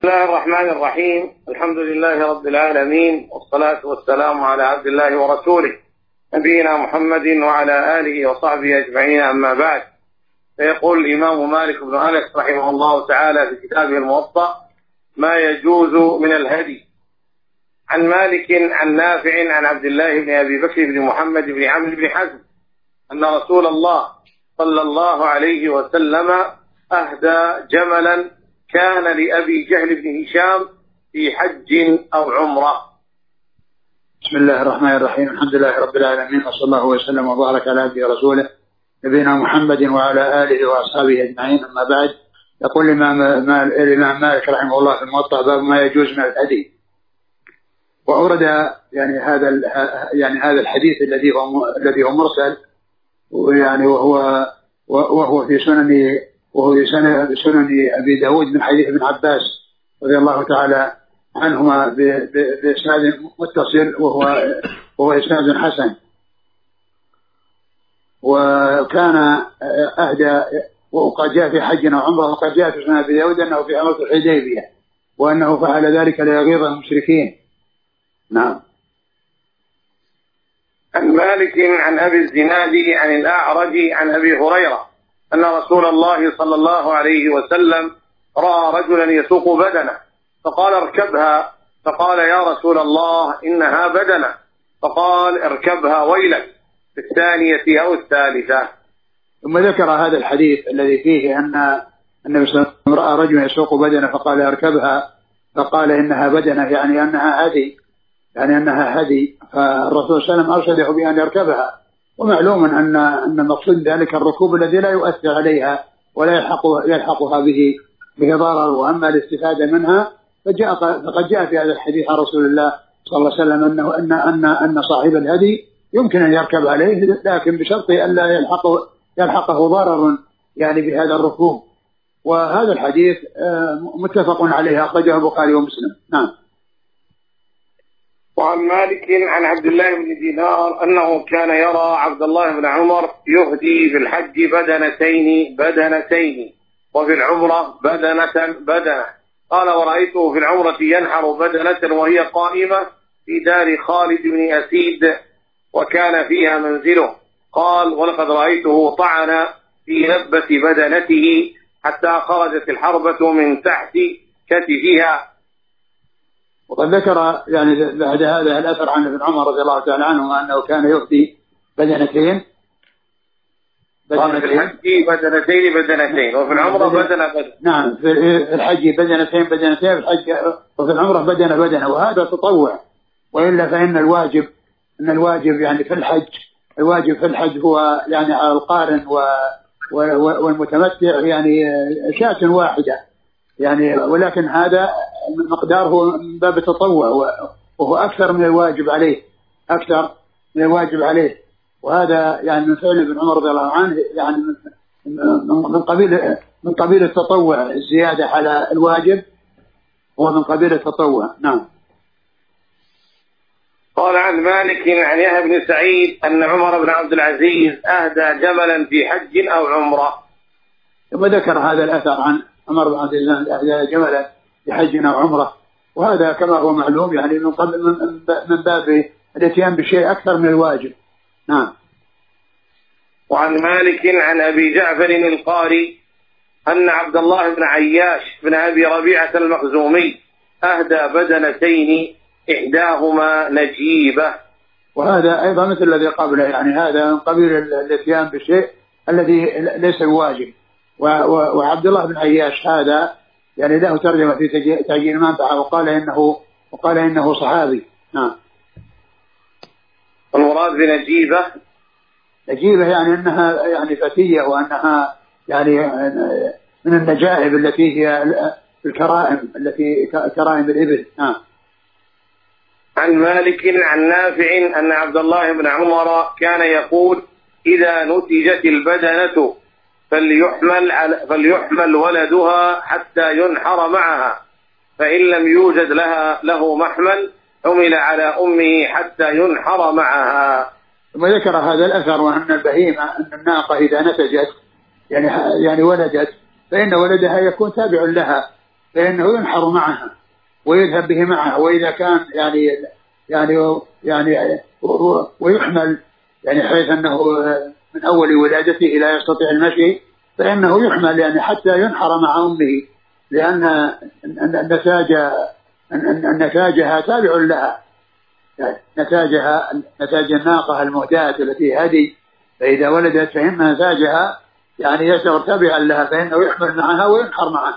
بسم الله الرحمن الرحيم. الحمد لله رب العالمين، والصلاة والسلام على عبد الله ورسوله نبينا محمد وعلى آله وصحبه أجمعين، أما بعد. فيقول الإمام مالك بن أنس رحمه الله تعالى في كتابه الموطأ: ما يجوز من الهدي. عن مالك عن نافع عن عبد الله بن أبي بكر بن محمد بن عمرو بن حزم أن رسول الله صلى الله عليه وسلم أهدى جملا كان لأبي جهل بن هشام في حج أو عمرة. بسم الله الرحمن الرحيم. الحمد لله رب العالمين، وصلى الله وسلم وبارك على عبده ورسوله نبينا محمد وعلى آله وأصحابه أجمعين، أما بعد. يقول الإمام مالك رحمه الله في الموطأ: باب ما يجوز من الهدي. وأورد هذا الحديث الذي هو مرسل، ويعني وهو في سنن أبي داود من حديث ابن عباس رضي الله تعالى عنهما بإسناد متصل، وهو إسناد حسن. وكان أهدى، وقد جاء في حج وعمره، وقد جاء في سنن أبي داود أنه في عمرة الحديبية، وأنه فعل ذلك ليغيظ المشركين. نعم. عن مالك عن أبي الزناد عن الأعرج عن أبي هريرة أن رسول الله صلى الله عليه وسلم رأى رجلا يسوق بدنه فقال: اركبها. فقال: يا رسول الله إنها بدنه. فقال: اركبها ويلك، في الثانية أو الثالثة. ثم ذكر هذا الحديث الذي فيه أن النبي صلى الله عليه وسلم رأى رجلا يسوق بدنه فقال: اركبها. فقال: إنها بدنه، يعني أنها هدي. فالرسول صلى الله عليه وسلم أرشده بأن يركبها. ومعلوم أن المقصود ذلك الركوب الذي لا يؤثر عليها ولا يلحقها به ضرر، وأما الاستفادة منها فقد جاء في هذا الحديث عن رسول الله صلى الله عليه وسلم أن صاحب الهدي يمكن أن يركب عليه، لكن بشرط ألا يلحقه ضرر يعني بهذا الركوب. وهذا الحديث متفق عليه، أخرجه البخاري ومسلم. نعم. وعن مالك عن عبد الله بن دينار أنه كان يرى عبد الله بن عمر يهدي في الحج بدنتين وفي العمرة بدنة. قال: ورأيته في العمرة ينحر بدنة وهي قائمة في دار خالد بن أسيد وكان فيها منزله. قال: ولقد رأيته طعن في لبة بدنته حتى خرجت الحربة من تحت كتفها. وقد ذكر يعني بعد هذا الأثر عن ابن عمر رضي الله تعالى عنه أنه كان يهدي بدنتين. في الحج بدنتين وفي العمرة بدنة. نعم، في الحج بدنتين في الحج، وفي العمرة بدنة، وهذا تطوع. وإلا فإن الواجب يعني في الحج هو يعني على القارن والمتمتع يعني شاة واحدة يعني، ولكن هذا مقداره من باب التطوع، وهو أكثر من الواجب عليه. وهذا يعني من فعل ابن عمر رضي الله عنه، يعني من قبيل التطوع، الزيادة على الواجب هو من قبيل التطوع. نعم. قال عن مالك عن يحيى بن سعيد أن عمر بن عبد العزيز أهدى جملا في حج أو عمرة. ثم ذكر هذا الأثر عن عمر بن عبد العزيز أهدى جملا في حج أو عمرة، وهذا كما هو معلوم يعني من باب الاتيان بشيء أكثر من الواجب. نعم. وعن مالك عن أبي جعفر القاري أن عبد الله بن عياش بن أبي ربيعة المخزومي أهدى بدنتين إحداهما نجيبة. وهذا أيضا مثل الذي قبله، يعني هذا من قبيل الاتيان بشيء الذي ليس الواجب. وعبد الله بن عياش هذا يعني له ترجمة في تأجيل المنفعة، وقال إنه صحابي. نعم. المراد بنجيبة يعني أنها يعني فتية، وأنها يعني من النجائب التي هي الكرائم، التي كرائم الإبل. نعم. عن مالك عن نافع أن عبد الله بن عمر كان يقول: إذا نتجت البدنة فليحمل ولدها حتى ينحر معها، فإن لم يوجد له محمل حمل على أمه حتى ينحر معها. ثم ذكر هذا الأثر، وأن البهيمة أن الناقة إذا نتجت يعني ولدت، فإن ولدها يكون تابع لها، فإنه ينحر معها ويذهب به معها. وإذا كان ويحمل حيث أنه من أول ولادته لا يستطيع المشي فإنه يحمل حتى ينحر مع أمه، لأن نتاجها تابع لها، نتاج الناقة المهداة التي هدي، فإذا ولدت فإن نتاجها يشعر تابعا لها، فإنه يحمل معها وينحر معها.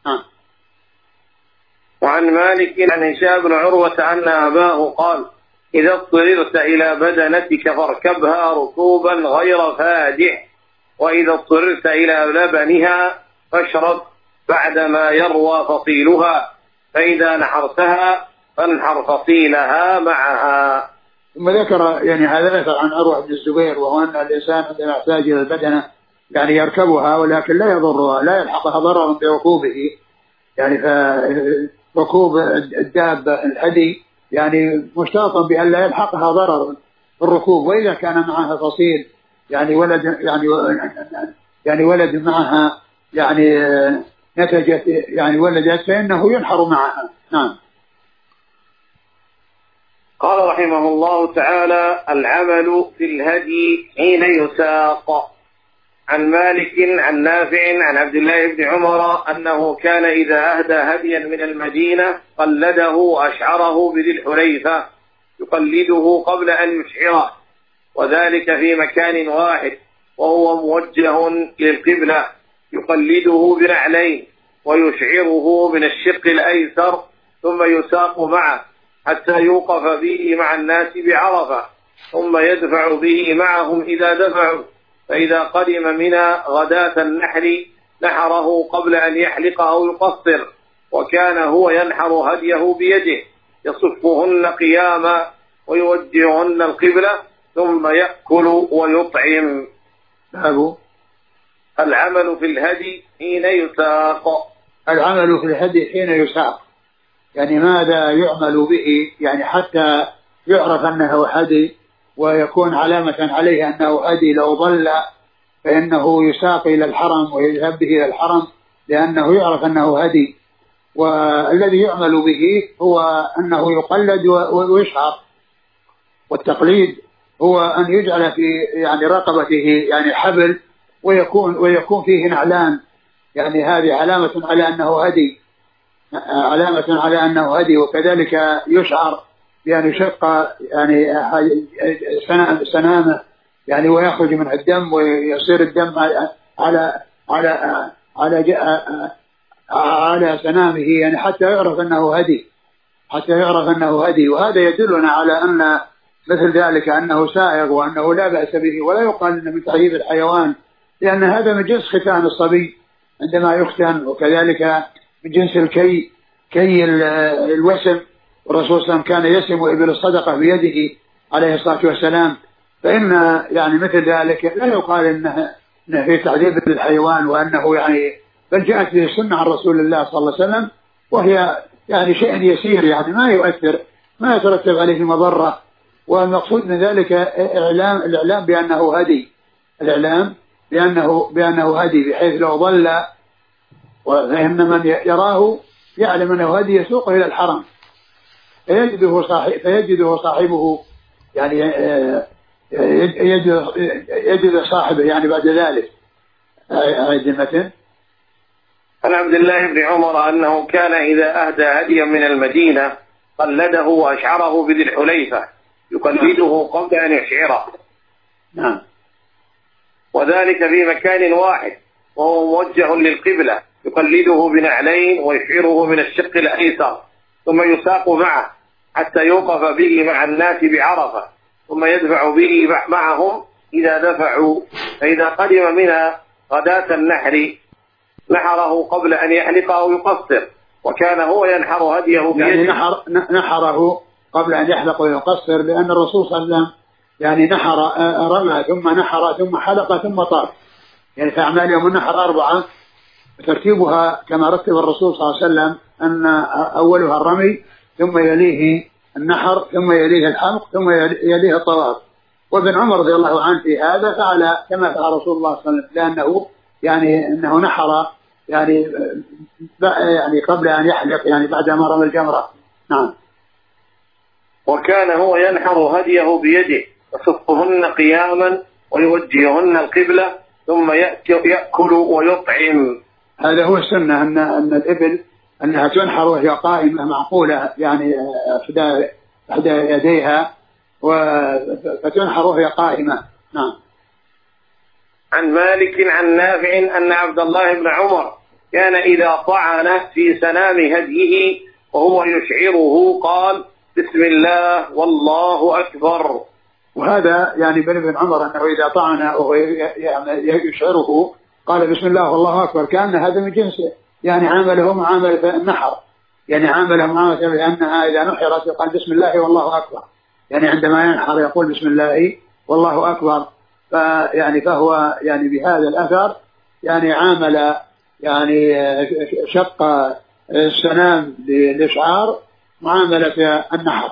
وعن مالك عن هشام بن عروة أن أباه قال: إذا اضطررت إلى بدنتك فاركبها ركوبا غير فادح، وإذا اضطررت إلى لبنها فاشرب بعدما يروى فصيلها، فإذا نحرتها فانحر فصيلها معها. ثم ذكر هذا الأثر عن عروة بن الزبير، وهو أن الإنسان عندما يحتاج إلى البدنة يركبها ولكن لا يضرها، لا يلحقها ضرر بركوبه، فركوب الدابة الهدي مشترطا بأن لا يلحقها ضرر بالركوب. وإذا كان معها فصيل ولد معها نتجت ولدت فإنه ينحر معها. نعم. قال رحمه الله تعالى: العمل في الهدي حين يساق. عن مالك عن نافع عن عبد الله بن عمر أنه كان إذا أهدى هديا من المدينة قلده وأشعره بذي الحليفة يقلده قبل أن يشعره، وذلك في مكان واحد وهو موجه للقبلة، يقلده بنعلين ويشعره من الشق الأيسر، ثم يساق معه حتى يوقف به مع الناس بعرفة، ثم يدفع به معهم إذا دفعوا، فإذا قدم منى غداة النحر نحره قبل أن يحلق أو يقصر، وكان هو ينحر هديه بيده يصفهن قياما ويوجههن القبلة ثم يأكل ويطعم. العمل في الهدي حين يساق. العمل في الهدي حين يساق ماذا يعمل به حتى يعرف أنه هدي ويكون علامة عليه أنه هدي. لو ضل فإنه يساق إلى الحرم ويذهب به إلى الحرم لأنه يعرف أنه هدي. والذي يعمل به هو أنه يقلد ويشعر، والتقليد هو أن يجعل في رقبته حبل ويكون فيه نعلان، هذه علامة على أنه هدي، علامة على أنه هدي. وكذلك يشعر يشق سنامه ويخرج منها الدم ويصير الدم على سنامه حتى يعرف أنه هدي. وهذا يدلنا على أن مثل ذلك أنه سائغ وأنه لا بأس به، ولا يقال أنه من تعذيب الحيوان، لأن هذا من جنس ختان الصبي عندما يختن، وكذلك من جنس كي الوسم، والرسول صلى الله عليه وسلم كان يسم إبل الصدقة بيده عليه الصلاة والسلام. فإن مثل ذلك لا يقال إنه في تعذيب الحيوان، وأنه بل جاءت به السنة عن رسول الله صلى الله عليه وسلم، وهي شيء يسير ما يؤثر، ما يترتب عليه مضرة. والمقصود من ذلك الإعلام بأنه هدي، الإعلام بأنه هدي، بحيث لو ضل فإن من يراه يعلم أنه هدي يسوقه إلى الحرم، فيجده صاحبه يجد صاحبه بعد ذلك. المتن. عن عبد الله بن عمر أنه كان إذا أهدى هديا من المدينة قلده وأشعره بذي الحليفة يقلده قبل أن يشعره. نعم. وذلك في مكان واحد وهو موجه للقبلة، يقلده بنعلين ويشعره من الشق الأيسر، ثم يساق معه حتى يوقف به مع الناس بعرفة، ثم يدفع به معهم إذا دفعوا، فإذا قدم منها غداة النحر نحره قبل أن يحلق أو يقصر، وكان هو ينحر هديه بيده. نحره قبل أن يحلق ويقصر، لأن الرسول صلى الله عليه وسلم نحر، رمى ثم نحر ثم حلق ثم طاف، فأعمال يوم النحر 4 ترتيبها كما رتب الرسول صلى الله عليه وسلم، أن أولها الرمي، ثم يليه النحر، ثم يليه الحلق، ثم يليه الطواف. وابن عمر رضي الله عنه في هذا فعل كما فعل رسول الله صلى الله عليه وسلم، لأنه إنه نحر يعني قبل أن يحلق، يعني بعد ما رمى الجمرة. نعم. وكان هو ينحر هديه بيده يصفهن قياما ويوجههن القبلة ثم يأكل ويطعم. هذا هو السنة، أن الإبل أنها تنحر وهي قائمة معقولة، يعني إحدى يديها فتنحر وهي قائمة. نعم. عن مالك عن نافع أن عبد الله بن عمر كان إذا طعن في سنام هديه وهو يشعره قال بسم الله والله أكبر. وهذا يعني بن عمر أنه إذا طعن وهو يشعره قال بسم الله والله أكبر، كأن هذا من جنسه، يعني عامله معاملة النحر، يعني عامله معاملة لأنها إذا نحرت يقال بسم الله والله أكبر، يعني عندما ينحر يقول بسم الله والله أكبر. فهو يعني بهذا الأثر يعني عامل يعني شق السنام للإشعار معاملة النحر.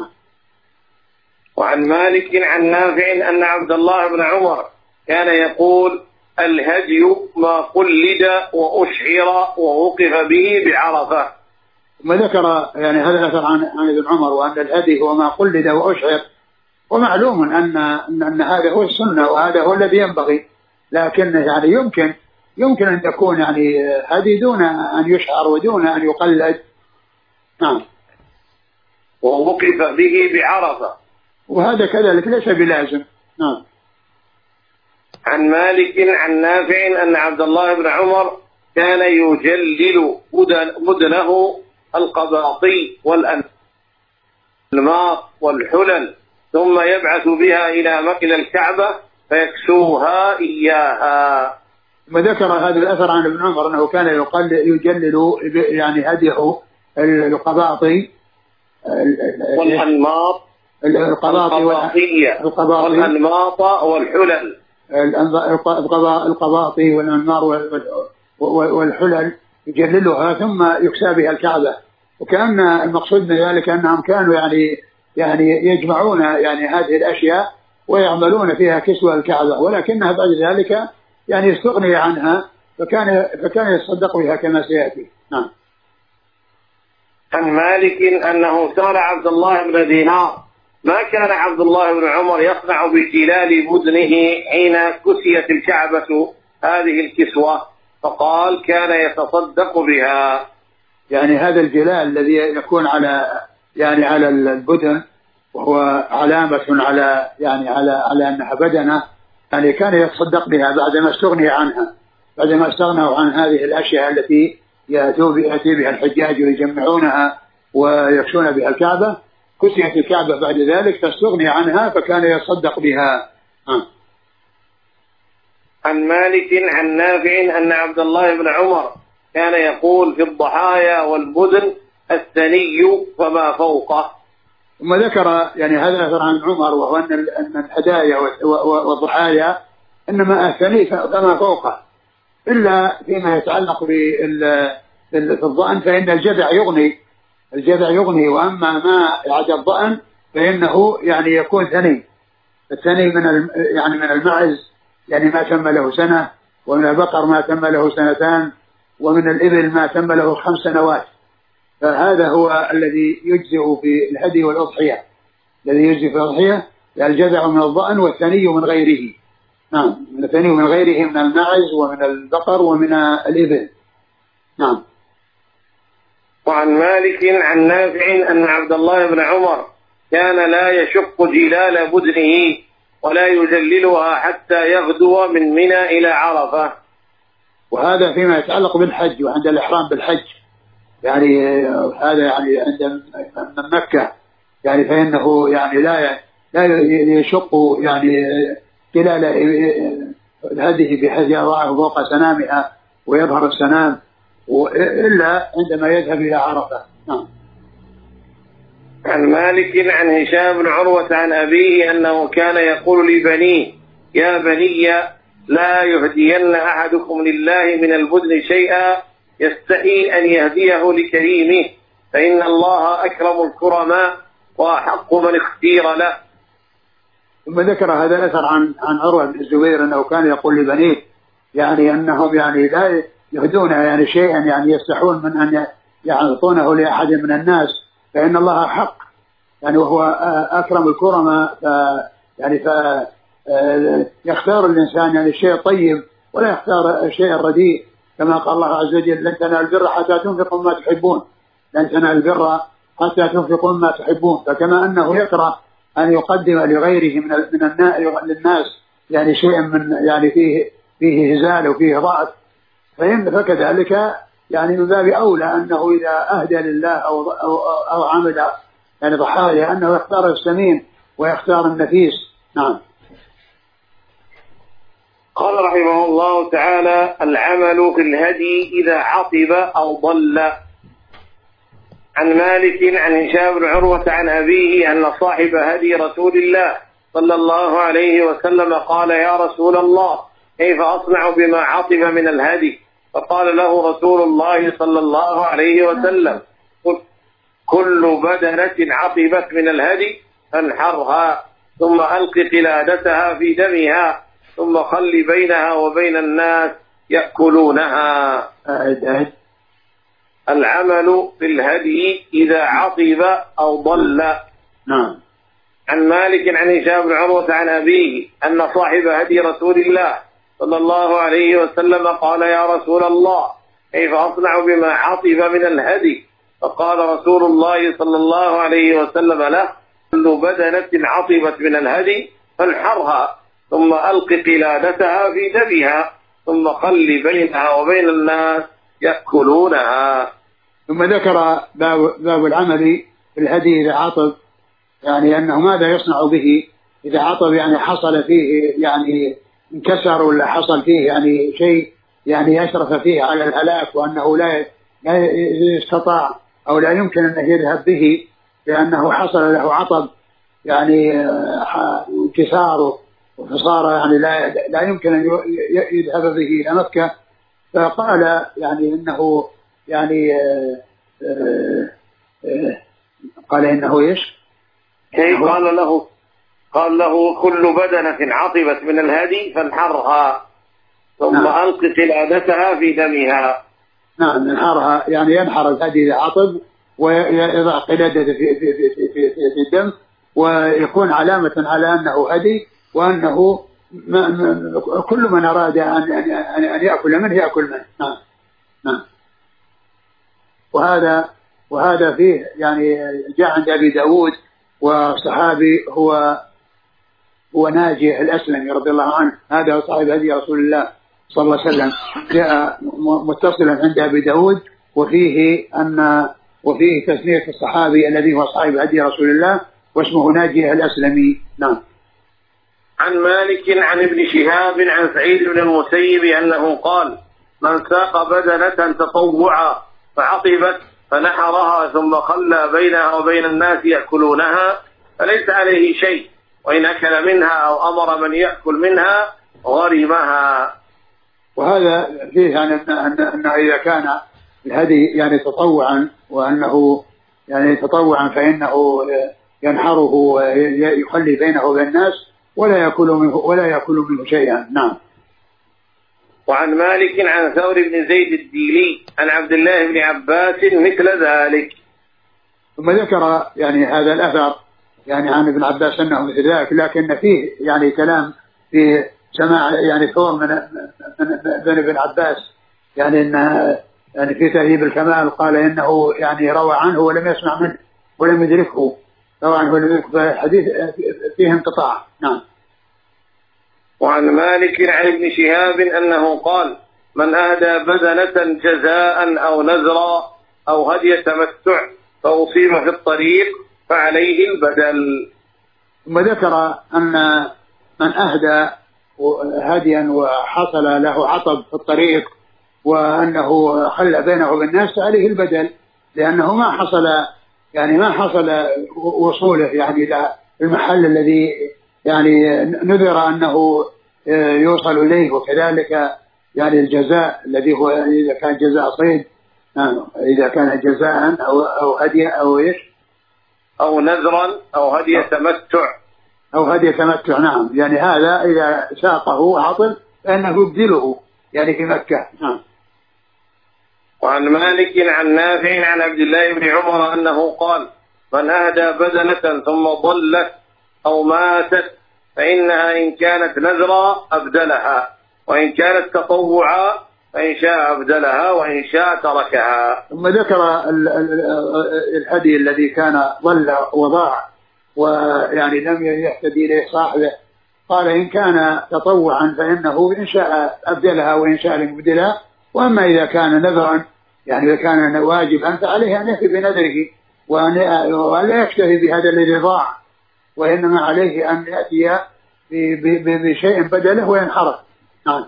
وعن مالك عن نافع أن عبد الله بن عمر كان يقول الهدي ما قلد وأشعر ووقف به بعرفة. ثم ذكر يعني هذا الأثر عن ابن عمر وأن الهدي هو ما قلد وأشعر، ومعلوم أن هذا هو السنة وهذا هو الذي ينبغي، لكن يعني يمكن أن تكون يعني هدي دون أن يشعر ودون أن يقلد. نعم. ووقف به بعرفة، وهذا كذلك ليس بلازم. نعم. عن مالك عن نافع أن عبد الله بن عمر كان يجلل بدنه القباطي والأنماط والحلل ثم يبعث بها إلى الكعبة فيكسوها إياها. ثم ذكر هذا الأثر عن ابن عمر أنه كان يجلل يعني هديه القباطي والأنماط والأنماط والحلل. القباطي والأنمار والحلل يجللها ثم يكسى بها الكعبة، وكأن المقصود من ذلك أنهم كانوا يعني يجمعون يعني هذه الأشياء ويعملون فيها كسوة الكعبة، ولكنها بعد ذلك يعني يستغني عنها فكان يتصدق بها كما سيأتي. نعم. عن مالك أنه سأل عبد الله بن دينار ما كان عبد الله بن عمر يصنع بجلال بدنه حين كسيت الكعبة هذه الكسوة، فقال كان يتصدق بها. يعني هذا الجلال الذي يكون على البدن وهو علامة على أنها بدنة، يعني كان يتصدق بها بعدما استغني عنها، بعدما استغنوا عن هذه الأشياء التي يأتي بها الحجاج ويجمعونها ويكسون بها الكعبة، كسيت الكعبة بعد ذلك فاستغني عنها فكان يصدق بها. عن مالك عن نافع أن عبد الله بن عمر كان يقول في الضحايا والبدن الثني فما فوقه. ثم ذكر يعني هذا الأثر عن عمر وهو أن الهدايا والضحايا إنما الثني فما فوقه، إلا فيما يتعلق بالضأن فإن الجذع يغني، وأما ما عدا الضأن فإنه يعني يكون ثني. الثني من المعز يعني ما تم له سنة، ومن البقر ما تم له سنتان، ومن الإبل ما تم له 5 سنوات، فهذا هو الذي يجزئ في الهدي والأضحية، الذي يجزئ في الأضحية الجذع من الضأن والثني من غيره. نعم. الثني من غيره من المعز ومن البقر ومن الإبل. نعم. وعن مالك عن نافع أن عبد الله بن عمر كان لا يشق جلال بدنه ولا يجللها حتى يغدو من منى إلى عرفة. وهذا فيما يتعلق بالحج وعند الإحرام بالحج، يعني هذا يعني عند مكة يعني فإنه يعني لا يشق يعني جلال هذه بحيث يضعه فوق سنامها ويظهر السنام إلا عندما يذهب إلى عرفة. نعم. عن مالك عن هشام بن عروة عن أبيه أنه كان يقول لبنيه يا بني لا يهدين أحدكم لله من البدن شيئا يستحي أن يهديه لكريمه، فإن الله أكرم الكرماء وأحق من اختير له. ثم ذكر هذا الأثر عن عروة بن الزبير أنه كان يقول لبنيه يعني أنهم يعني يهدون يعني شيئا يعني يستحون من أن يعطونه لأحد من الناس، فإن الله حق يعني وهو أكرم الكرماء، يعني يختار الإنسان يعني الشيء الطيب ولا يختار الشيء الرديء، كما قال الله عز وجل: لن تنالوا البر حتى تنفقوا ما تحبون، لن تنالوا البر حتى تنفقوا ما تحبون. فكما أنه يكره أن يقدم لغيره للناس يعني شيئا من يعني فيه هزال وفيه ضعف، فكذلك يعني من باب أولى أنه إذا أهدى لله أو عمل يعني ضحايا أنه يختار السمين ويختار النفيس. نعم. قال رحمه الله تعالى: العمل في الهدي إذا عطب أو ضل. عن مالك عن هشام بن عروة عن أبيه أن صاحب هدي رسول الله صلى الله عليه وسلم قال: يا رسول الله، كيف أصنع بما عطب من الهدي؟ فقال له رسول الله صلى الله عليه وسلم: كل بدنة عطبت من الهدي فانحرها، ثم ألق قلادتها في دمها، ثم خل بينها وبين الناس يأكلونها. العمل في الهدي إذا عطب أو ضل. نعم. عن مالك عن هشام بن عروة عن أبيه أن صاحب هدي رسول الله صلى الله عليه وسلم قال: يا رسول الله، كيف أصنع بما عطب من الهدي؟ فقال رسول الله صلى الله عليه وسلم له: كل بدنة عطبت من الهدي فانحرها، ثم ألق قلادتها في دمها، ثم خل بينها وبين الناس يأكلونها. ثم ذكر باب العمل في الهدي إذا عطب، يعني أنه ماذا يصنع به إذا عطب، يعني حصل فيه يعني انكسر ولا حصل فيه يعني شيء يعني يشرف فيه على الهلاك، وأنه لا يستطاع أو لا يمكن أن يذهب به لأنه حصل له عطب يعني انكساره، فصار يعني لا يمكن أن يذهب به إلى مكة. فقال يعني إنه يعني قال إنه إيش؟ كيف قال له كل بدنة عطبت من الهدي فانحرها، ثم ألق قلادتها في دمها. نعم، انحرها يعني ينحر الهدي إذا عطب ويضع قلادته في الدم، ويكون علامة على أنه هدي، وأنه كل من أراد أن يأكل منه يأكل منه. نعم. نعم. وهذا فيه يعني جاء عند أبي داود، وصحابي هو ناجي الأسلمي رضي الله عنه، هذا هو صاحب هدي رسول الله صلى الله عليه وسلم، جاء متصلا عند أبي داود، وفيه تسمية الصحابي الذي هو صاحب هدي رسول الله واسمه ناجي الأسلمي. نعم. عن مالك عن ابن شهاب عن سعيد بن المسيب أنه قال: من ساق بدنة تطوعا فعطبت فنحرها ثم خلى بينها وبين الناس يأكلونها فليس عليه شيء، وإن أكل منها أو أمر من يأكل منها غرمها. وهذا فيه يعني أنه إذا كان الهدي يعني تطوعا، وأنه يعني تطوعا فإنه ينحره ويخلي بينه وبين الناس ولا يأكل منه شيئا. نعم. وعن مالك عن ثور بن زيد الديلي عن عبد الله بن عباس مثل ذلك. ثم ذكر يعني هذا الأثر يعني عن ابن عباس أنه مثل ذلك، لكن فيه يعني كلام في سماع يعني ثور من ابن عباس، يعني إنه يعني في تهذيب الكمال قال إنه يعني روى عنه ولم يسمع منه ولم يدركه، روى عنه ولم يدركه، فالحديث فيه انقطاع. نعم. وعن مالك عن ابن شهاب أنه قال: من أهدى بدنة جزاء أو نذرا أو هدي تمتع فأصيب في الطريق فعليه البدل. ثم ذكر أن من أهدى هديا وحصل له عطب في الطريق وأنه خلى بينه وبين الناس عليه البدل، لأنه ما حصل وصوله يعني إلى المحل الذي يعني نذر أنه يوصل إليه، وكذلك يعني الجزاء الذي هو إذا كان جزاء صيد، إذا كان جزاء أو هدي أو إيش أو نذرا أو هدي تمتع. نعم، يعني هذا إذا ساقه عطل فإنه يبدله يعني في مكة. نعم. وعن مالك عن نافع عن عبد الله بن عمر أنه قال: من أهدى بدنة ثم ضلت أو ماتت فإنها إن كانت نذرا أبدلها، وإن كانت تطوعا فإن شاء أبدلها وإن شاء تركها. ثم ذكر الهدي الذي كان ضل وضاع ويعني لم يهتدي إليه صاحبه، قال: إن كان تطوعا فإنه إن شاء أبدلها وإن شاء لم يبدلها، وأما إذا كان نذرا يعني إذا كان واجبا فعليه أن يأتي بنذره وأن لا يكتفي بهذا الذي ضاع، وإنما عليه أن يأتي بشيء بدله وينحرف. نعم.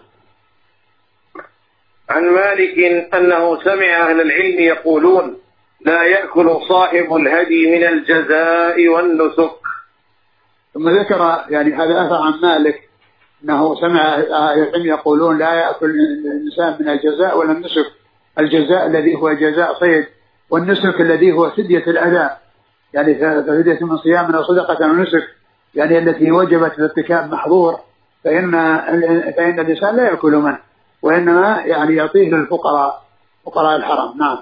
عن مالك أنه سمع أهل العلم يقولون: لا يأكل صاحب الهدي من الجزاء والنسك. ثم ذكر يعني هذا أثر عن مالك أنه سمع أهل العلم يقولون: لا يأكل الإنسان من الجزاء ولا النسك. الجزاء الذي هو جزاء صيد، والنسك الذي هو فدية الأذى، يعني فدية من صيام أو صدقة أو نسك، يعني التي وجبت بارتكاب محظور، فإن الإنسان لا يأكل منه، وإنما يعني يعطيه للفقراء، فقراء الحرم. نعم.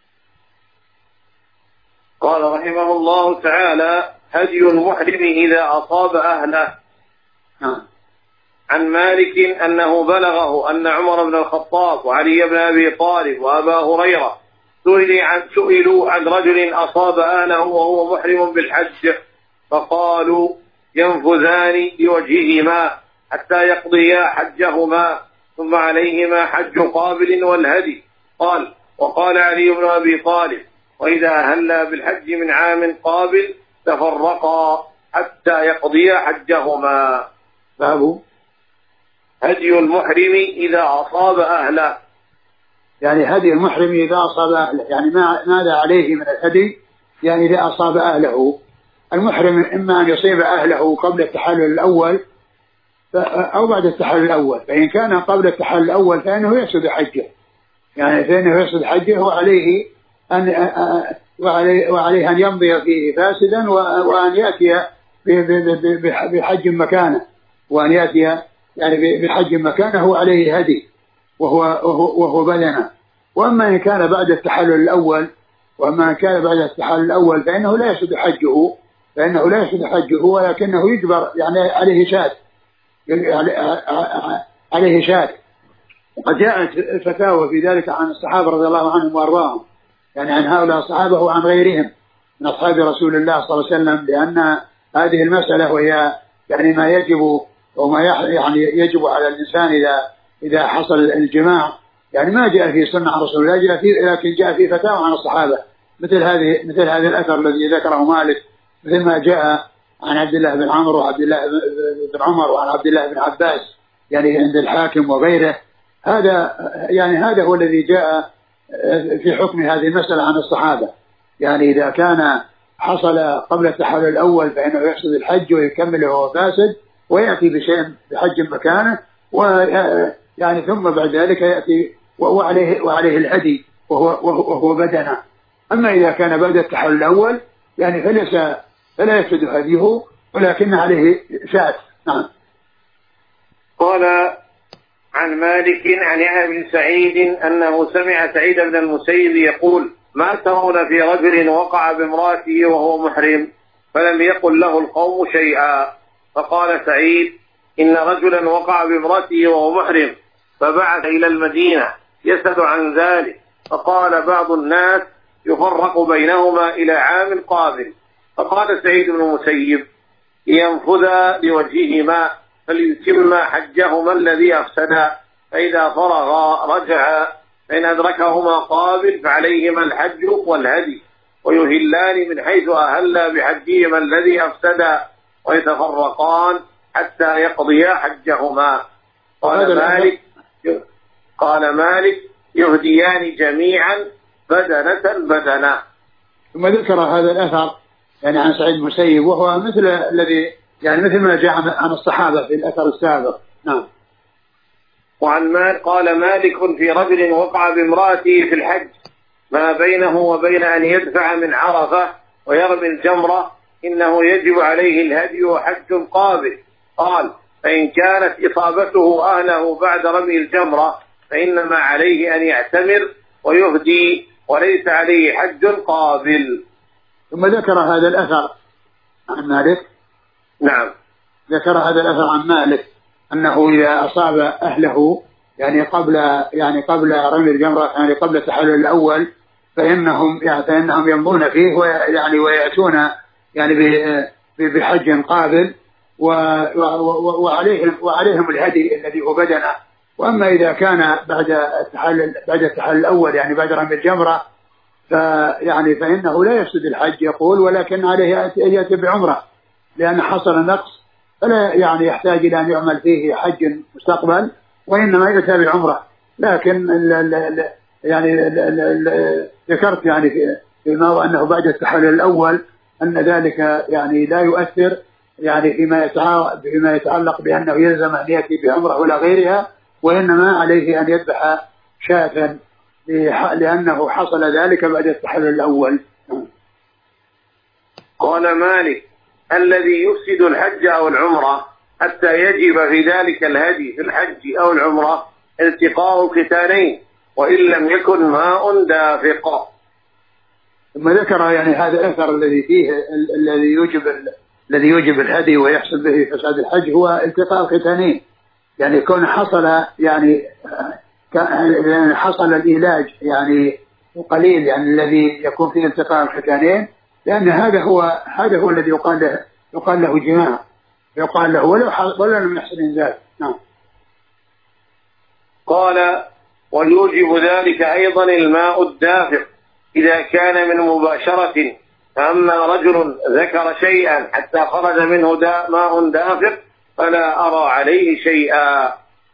قال رحمه الله تعالى: هدي المحرم إذا أصاب أهله. نعم. عن مالك أنه بلغه أن عمر بن الخطاب وعلي بن أبي طالب وأبا هريرة سئلوا عن رجل أصاب أهله وهو محرم بالحج، فقالوا: ينفذان لوجههما حتى يقضيا حجهما، ثم عليهما حج قابل والهدي. قال: وقال علي بن أبي طالب: وإذا أهلا بالحج من عام قابل تفرقا حتى يقضيا حجهما. باب هدي المحرم إذا أصاب أهله. يعني هدي المحرم إذا أصاب أهله، يعني ماذا عليه من الهدي؟ يعني إذا أصاب أهله. المحرم إما أن يصيب أهله قبل التحلل الأول أو بعد التحلل الأول، فإن كان قبل التحلل الأول فإنه يفسد حجه، يعني فإنه يفسد حجه وعليه أن يمضي فيه فاسدا، وأن يأتي بحج مكانه، وأن يأتي يعني بحج مكانه عليه هدي وهو بدنه. وأما إن كان بعد التحلل الأول فإنه لا يفسد حجه، ولكنه يجبر يعني عليه شاة. وقد جاءت الفتاوى في ذلك عن الصحابة رضي الله عنهم وأرضاهم، يعني عن هؤلاء الصحابة وعن غيرهم من أصحاب رسول الله صلى الله عليه وسلم، لأن هذه المسألة وهي يعني ما يجب يعني يجب على الإنسان إذا حصل الجماع، يعني ما جاء في سنة عن رسول الله، لكن جاء في فتاوى عن الصحابة مثل هذا الأثر الذي ذكره مالك، مثل ما جاء عن عبد الله بن عمرو وعبد الله بن عمر وعن عبد الله بن عباس يعني عند الحاكم وغيره. هذا هو الذي جاء في حكم هذه المسألة عن الصحابة. يعني إذا كان حصل قبل التحلل الأول فإنه يفسد الحج ويكمله وهو فاسد، ويأتي بحج مكانه، ويعني ثم بعد ذلك يأتي وعليه الهدي وهو بدنه. أما إذا كان بعد التحلل الأول يعني فلا يفسد هديه، ولكن عليه شاة. نعم. قال عن مالك عن يحيى بن سعيد أنه سمع سعيد بن المسيب يقول: ما ترون في رجل وقع بامرأته وهو محرم فلم يقل له القوم شيئا؟ فقال سعيد: إن رجلا وقع بامرأته وهو محرم فبعث إلى المدينة يسأل عن ذلك، فقال بعض الناس: يفرق بينهما إلى عام قابل. فقال سعيد بن المسيب: ينفذا لوجههما فليتم حجهما الذي أفسدا، فإذا فرغا رجعا، فإن أدركهما قابل فعليهما الحج والهدي، ويهلان من حيث أهلا بحجهما الذي أفسدا، ويتفرقان حتى يقضيا حجهما. قال مالك: يهديان جميعا بدنة. ثم ذكر هذا الأثر يعني عن سعيد المسيب، وهو مثل الذي يعني مثل ما جاء عن الصحابة في الأثر السابق. نعم. قال مالك: في رجل وقع بامرأته في الحج ما بينه وبين أن يدفع من عرفة ويرمي الجمرة إنه يجب عليه الهدي وحج قابل. قال: فإن كانت إصابته أهله بعد رمي الجمرة فإنما عليه أن يعتمر ويهدي وليس عليه حج قابل. ثم ذكر هذا الأثر عن مالك. نعم. ذكر هذا الأثر عن مالك أنه إذا أصاب أهله يعني قبل رمي الجمرة، يعني قبل التحلل الأول، فإنهم يمضون فيه ويأتون يعني بحج قابل، وعليهم الهدي الذي هو بدنه. وأما إذا كان بعد التحلل الأول يعني بعد رمي الجمرة فإنه لا يفسد الحج يقول، ولكن عليه أن يأتي بعمرة لأن حصل نقص، فلا يعني يحتاج إلى أن يعمل فيه حج مستقبل، وإنما يأتي بعمرة. لكن ذكرت يعني في الماضي أنه بعد التحلل الأول أن ذلك يعني لا يؤثر يعني فيما يتعلق بأنه يلزم أن يأتي بعمرة ولا غيرها، وإنما عليه أن يذبح شاة لأنه حصل ذلك بعد التحلل الأول. قال مالك: الذي يفسد الحج أو العمرة حتى يجب في ذلك الهدي في الحج أو العمرة التقاء الختانين وإن لم يكن ماء دافق. ثم ذكر يعني هذا الأثر الذي فيه الذي يوجب الهدي ويحصل به فساد الحج هو التقاء الختانين، يعني كون حصل حصل العلاج يعني قليل يعني الذي يكون فيه التقاء الختانين، لأن هذا هو الذي يقال له جماع، يقال له ولو لم يحصل إنزال. نعم. قال: ويوجب ذلك أيضا الماء الدافق إذا كان من مباشرة، فأما رجل ذكر شيئا حتى خرج منه ماء دافق فلا أرى عليه شيئا.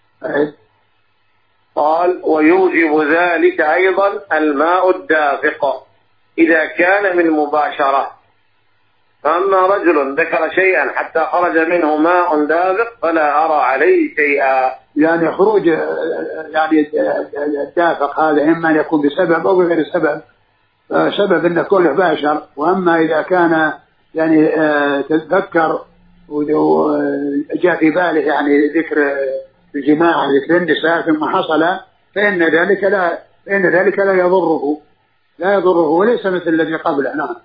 قال: ويوجب ذلك أيضا الماء الدافق إذا كان من مباشرة، فأما رجل ذكر شيئا حتى خرج منه ماء دافق فلا أرى عليه شيئا. يعني خروج يعني الدافق هذا إما أن يكون بسبب أو بغير سبب. سبب أن كونه باشر، وأما إذا كان يعني تذكر وجاء في باله يعني ذكر الجماع ذكر النساء ثم حصل فإن ذلك لا يضره وليس مثل الذي قبله. نعم.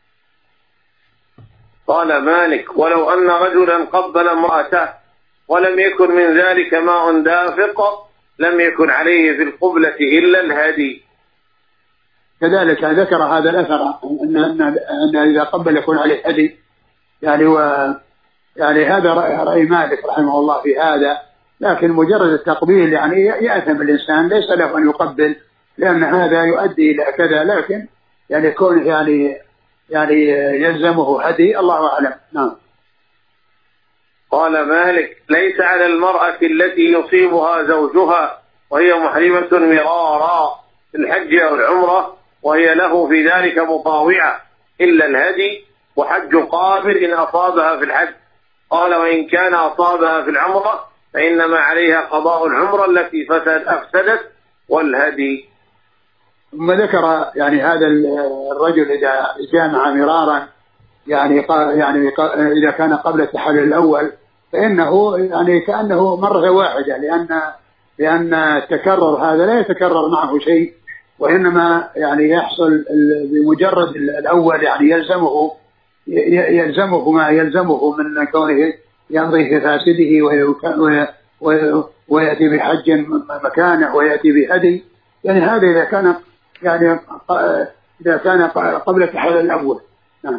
قال مالك: ولو أن رجلا قبل امرأته ولم يكن من ذلك ماء دافق لم يكن عليه في القبلة إلا الهدي. كذلك ذكر هذا الأثر أن إذا قبل يكون عليه هدي، يعني هذا رأي مالك رحمه الله في هذا، لكن مجرد التقبيل يعني يأثم الإنسان، ليس له أن يقبل لأن هذا يؤدي إلى كذا، لكن يعني يكون يعني يلزمه هدي، الله أعلم. نعم. قال مالك: ليس على المرأة التي يصيبها زوجها وهي محرمة مرارا في الحج أو العمرة وهي له في ذلك مطاوعة إلا الهدي وحج قابل إن أصابها في الحج. قال: وإن كان أصابها في العمرة فإنما عليها قضاء العمرة التي أفسدت والهدي. ثم ذكر يعني هذا الرجل إذا جامع مرارا يعني إذا كان قبل التحلل الأول فإنه يعني كأنه مرة واحدة، لأن التكرر هذا لا يتكرر معه شيء، وإنما يعني يحصل بمجرد الأول يعني يلزمه ما يلزمه من كونه يمضي في فاسده ويأتي بحج مكانه ويأتي بهدي، يعني هذا إذا كان قبل التحلل الأول. نعم.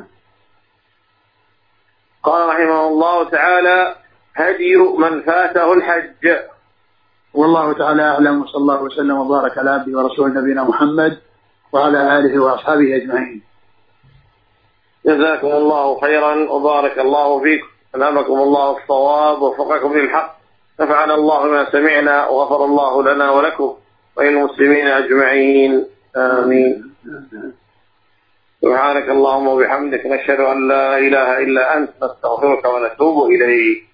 قال رحمه الله تعالى: هدي من فاته الحج. والله تعالى أعلم، وصلى الله وسلم وبارك على عبده ورسول نبينا محمد وعلى آله وأصحابه أجمعين. جزاكم الله خيرا وبارك الله فيكم، ألهمكم الله الصواب ووفقكم للحق، نفعنا الله ما سمعنا وغفر الله لنا ولكم وللمسلمين أجمعين، آمين. سبحانك اللهم وبحمدك، نشهد أن لا إله إلا أنت، نستغفرك ونتوب إليك.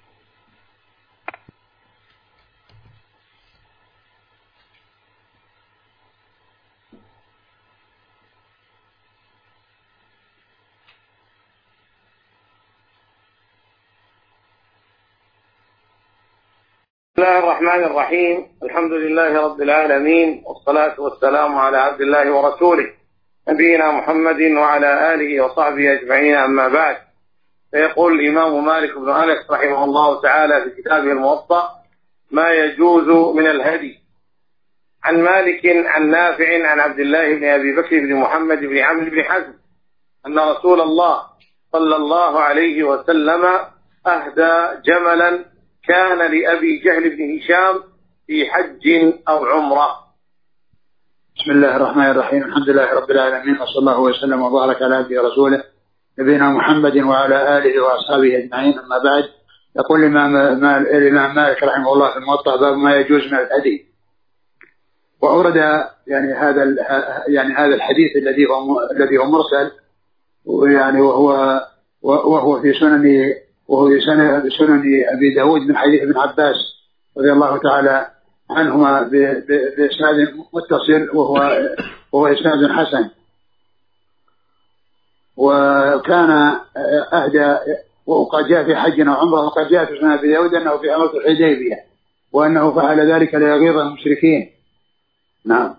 الله الرحمن الرحيم. الحمد لله رب العالمين، والصلاة والسلام على عبد الله ورسوله نبينا محمد وعلى آله وصحبه أجمعين، أما بعد. فيقول الإمام مالك بن أنس رحمه الله تعالى في كتابه الموطأ: ما يجوز من الهدي. عن مالك عن نافع عن عبد الله بن أبي بكر بن محمد بن عمرو بن حزم أن رسول الله صلى الله عليه وسلم أهدى جملا كان لأبي جهل بن هشام في حج أو عمرة. بسم الله الرحمن الرحيم. الحمد لله رب العالمين، وصلى الله وسلم وبارك على عبده ورسوله نبينا محمد وعلى آله وأصحابه أجمعين، أما بعد. يقول الإمام مالك رحمه الله في الموطأ: باب ما يجوز من الهدي. وأورد هذا الحديث الذي هو مرسل، ويعني وهو في سنن أبي داود من حديث ابن عباس رضي الله تعالى عنهما بإسناد متصل، وهو إسناد حسن. وكان أهدى، وقد جاء في حج وعمره، وقد جاء في سنن أبي داود أنه في عمرة الحديبية، وأنه فعل ذلك ليغيظ المشركين. نعم.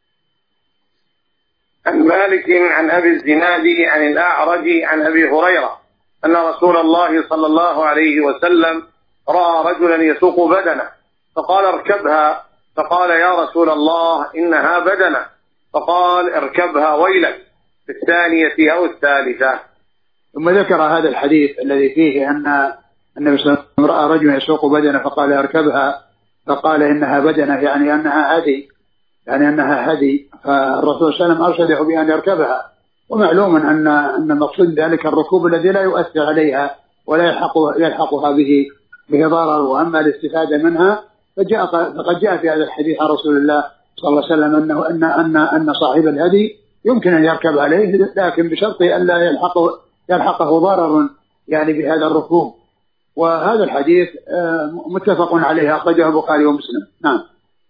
عن مالك عن أبي الزناد عن الأعرج عن أبي هريرة أن رسول الله صلى الله عليه وسلم رأى رجلا يسوق بدنه فقال: اركبها. فقال: يا رسول الله إنها بدنه. فقال: اركبها ويلك، في الثانية أو الثالثة. ثم ذكر هذا الحديث الذي فيه أن النبي صلى الله عليه وسلم رأى رجلا يسوق بدنه فقال: اركبها. فقال: إنها بدنه، يعني أنها هدي. فالرسول صلى الله عليه وسلم أرشده بأن يركبها. ومعلوم أن المقصود ذلك الركوب الذي لا يؤثر عليها ولا يلحقها به ضرر. وأما الاستفادة منها فقد جاء في هذا الحديث عن رسول الله صلى الله عليه وسلم أن صاحب الهدي يمكن أن يركب عليه، لكن بشرط أن لا يلحقه ضرر يعني بهذا الركوب. وهذا الحديث متفق عليه، أخرجه البخاري ومسلم. نعم.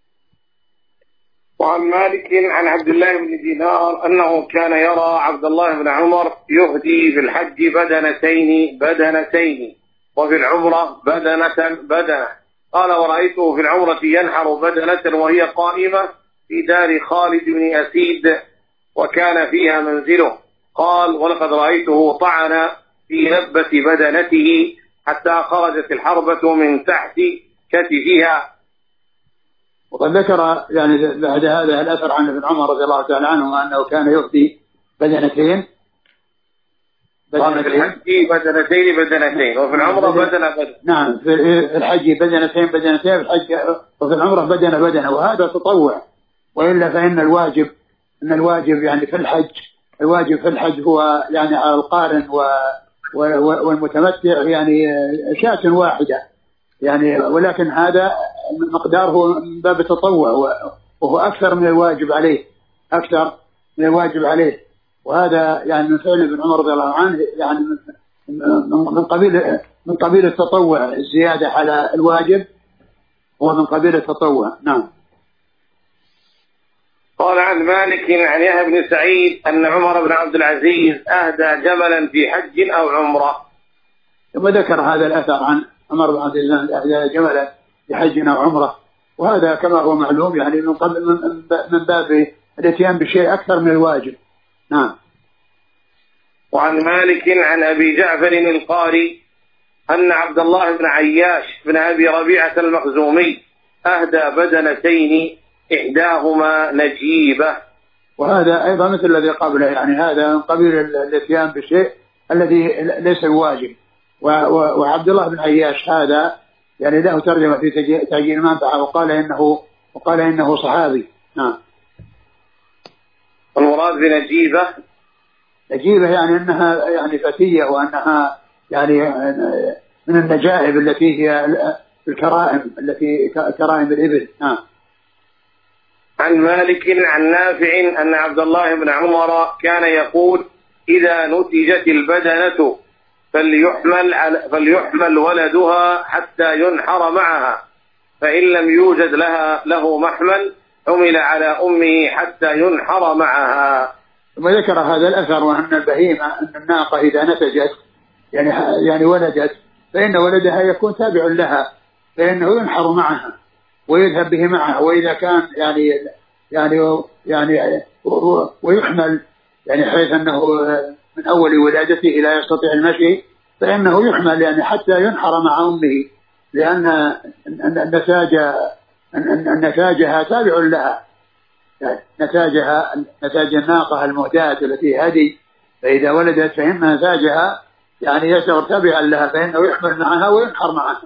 وعن مالك عن عبد الله بن دينار أنه كان يرى عبد الله بن عمر يهدي في الحج بدنتين وفي العمرة بدنة. قال: ورأيته في العمرة ينحر بدنة وهي قائمة في دار خالد بن أسيد وكان فيها منزله. قال: ولقد رأيته طعن في لبة بدنته حتى خرجت الحربة من تحت كتفها. وقد ذكر يعني بعد هذا الأثر عن ابن عمر رضي الله تعالى عنه أنه كان يهدي بدنتين. في الحج بدنتين وفي العمرة بدنة. نعم، في الحج بدنتين في الحج، وفي العمرة بدنة. وهذا تطوع، وإلا فإن الواجب يعني في الحج هو يعني على القارن والمتمتع يعني شاة واحدة يعني، ولكن هذا مقداره من باب التطوع، وهو أكثر من الواجب عليه. وهذا يعني من فعل ابن عمر رضي الله عنه، يعني من قبيل التطوع، الزيادة على الواجب ومن قبيل التطوع. نعم. قال عن مالك عن يحيى بن سعيد أن عمر بن عبد العزيز أهدى جملا في حج أو عمرة. ثم ذكر هذا الأثر عن عمر بن عبد العزيز أهدى جملا في حج أو عمرة، وهذا كما هو معلوم يعني من باب الاتيان بشيء أكثر من الواجب. نعم. وعن مالك عن أبي جعفر القاري أن عبد الله بن عياش بن أبي ربيعة المخزومي أهدى بدنتين إحداهما نجيبة. وهذا أيضا مثل الذي قبله، يعني هذا من قبيل الاتيان بشيء الذي ليس واجب. وعبد الله بن عياش هذا يعني له ترجمة في تأجيل المنفعة، وقال إنه صحابي. نعم. والمراد بنجيبة يعني أنها يعني فتية، وأنها يعني من النجائب التي هي الكرائم، التي كرائم الإبل. نعم. عن مالك عن نافع أن عبد الله بن عمر كان يقول: إذا نتجت البدنة فليحمل ولدها حتى ينحر معها، فإن لم يوجد له محمل حمل على أمه حتى ينحر معها. ثم ذكر هذا الأثر، وأن البهيمة أن الناقة إذا نتجت يعني ولدت، فإن ولدها يكون تابع لها فإنه ينحر معها ويذهب به معها. وإذا كان يعني ويحمل يعني حيث أنه من أول ولادته لا يستطيع المشي فإنه يحمل يعني حتى ينحر مع أمه، لأن نتاجها تابع لها، يعني نتاج الناقة المهداة التي هدي، فإذا ولدت فإن نتاجها يعني يشعر تابعا لها فإنه يحمل معها وينحر معها.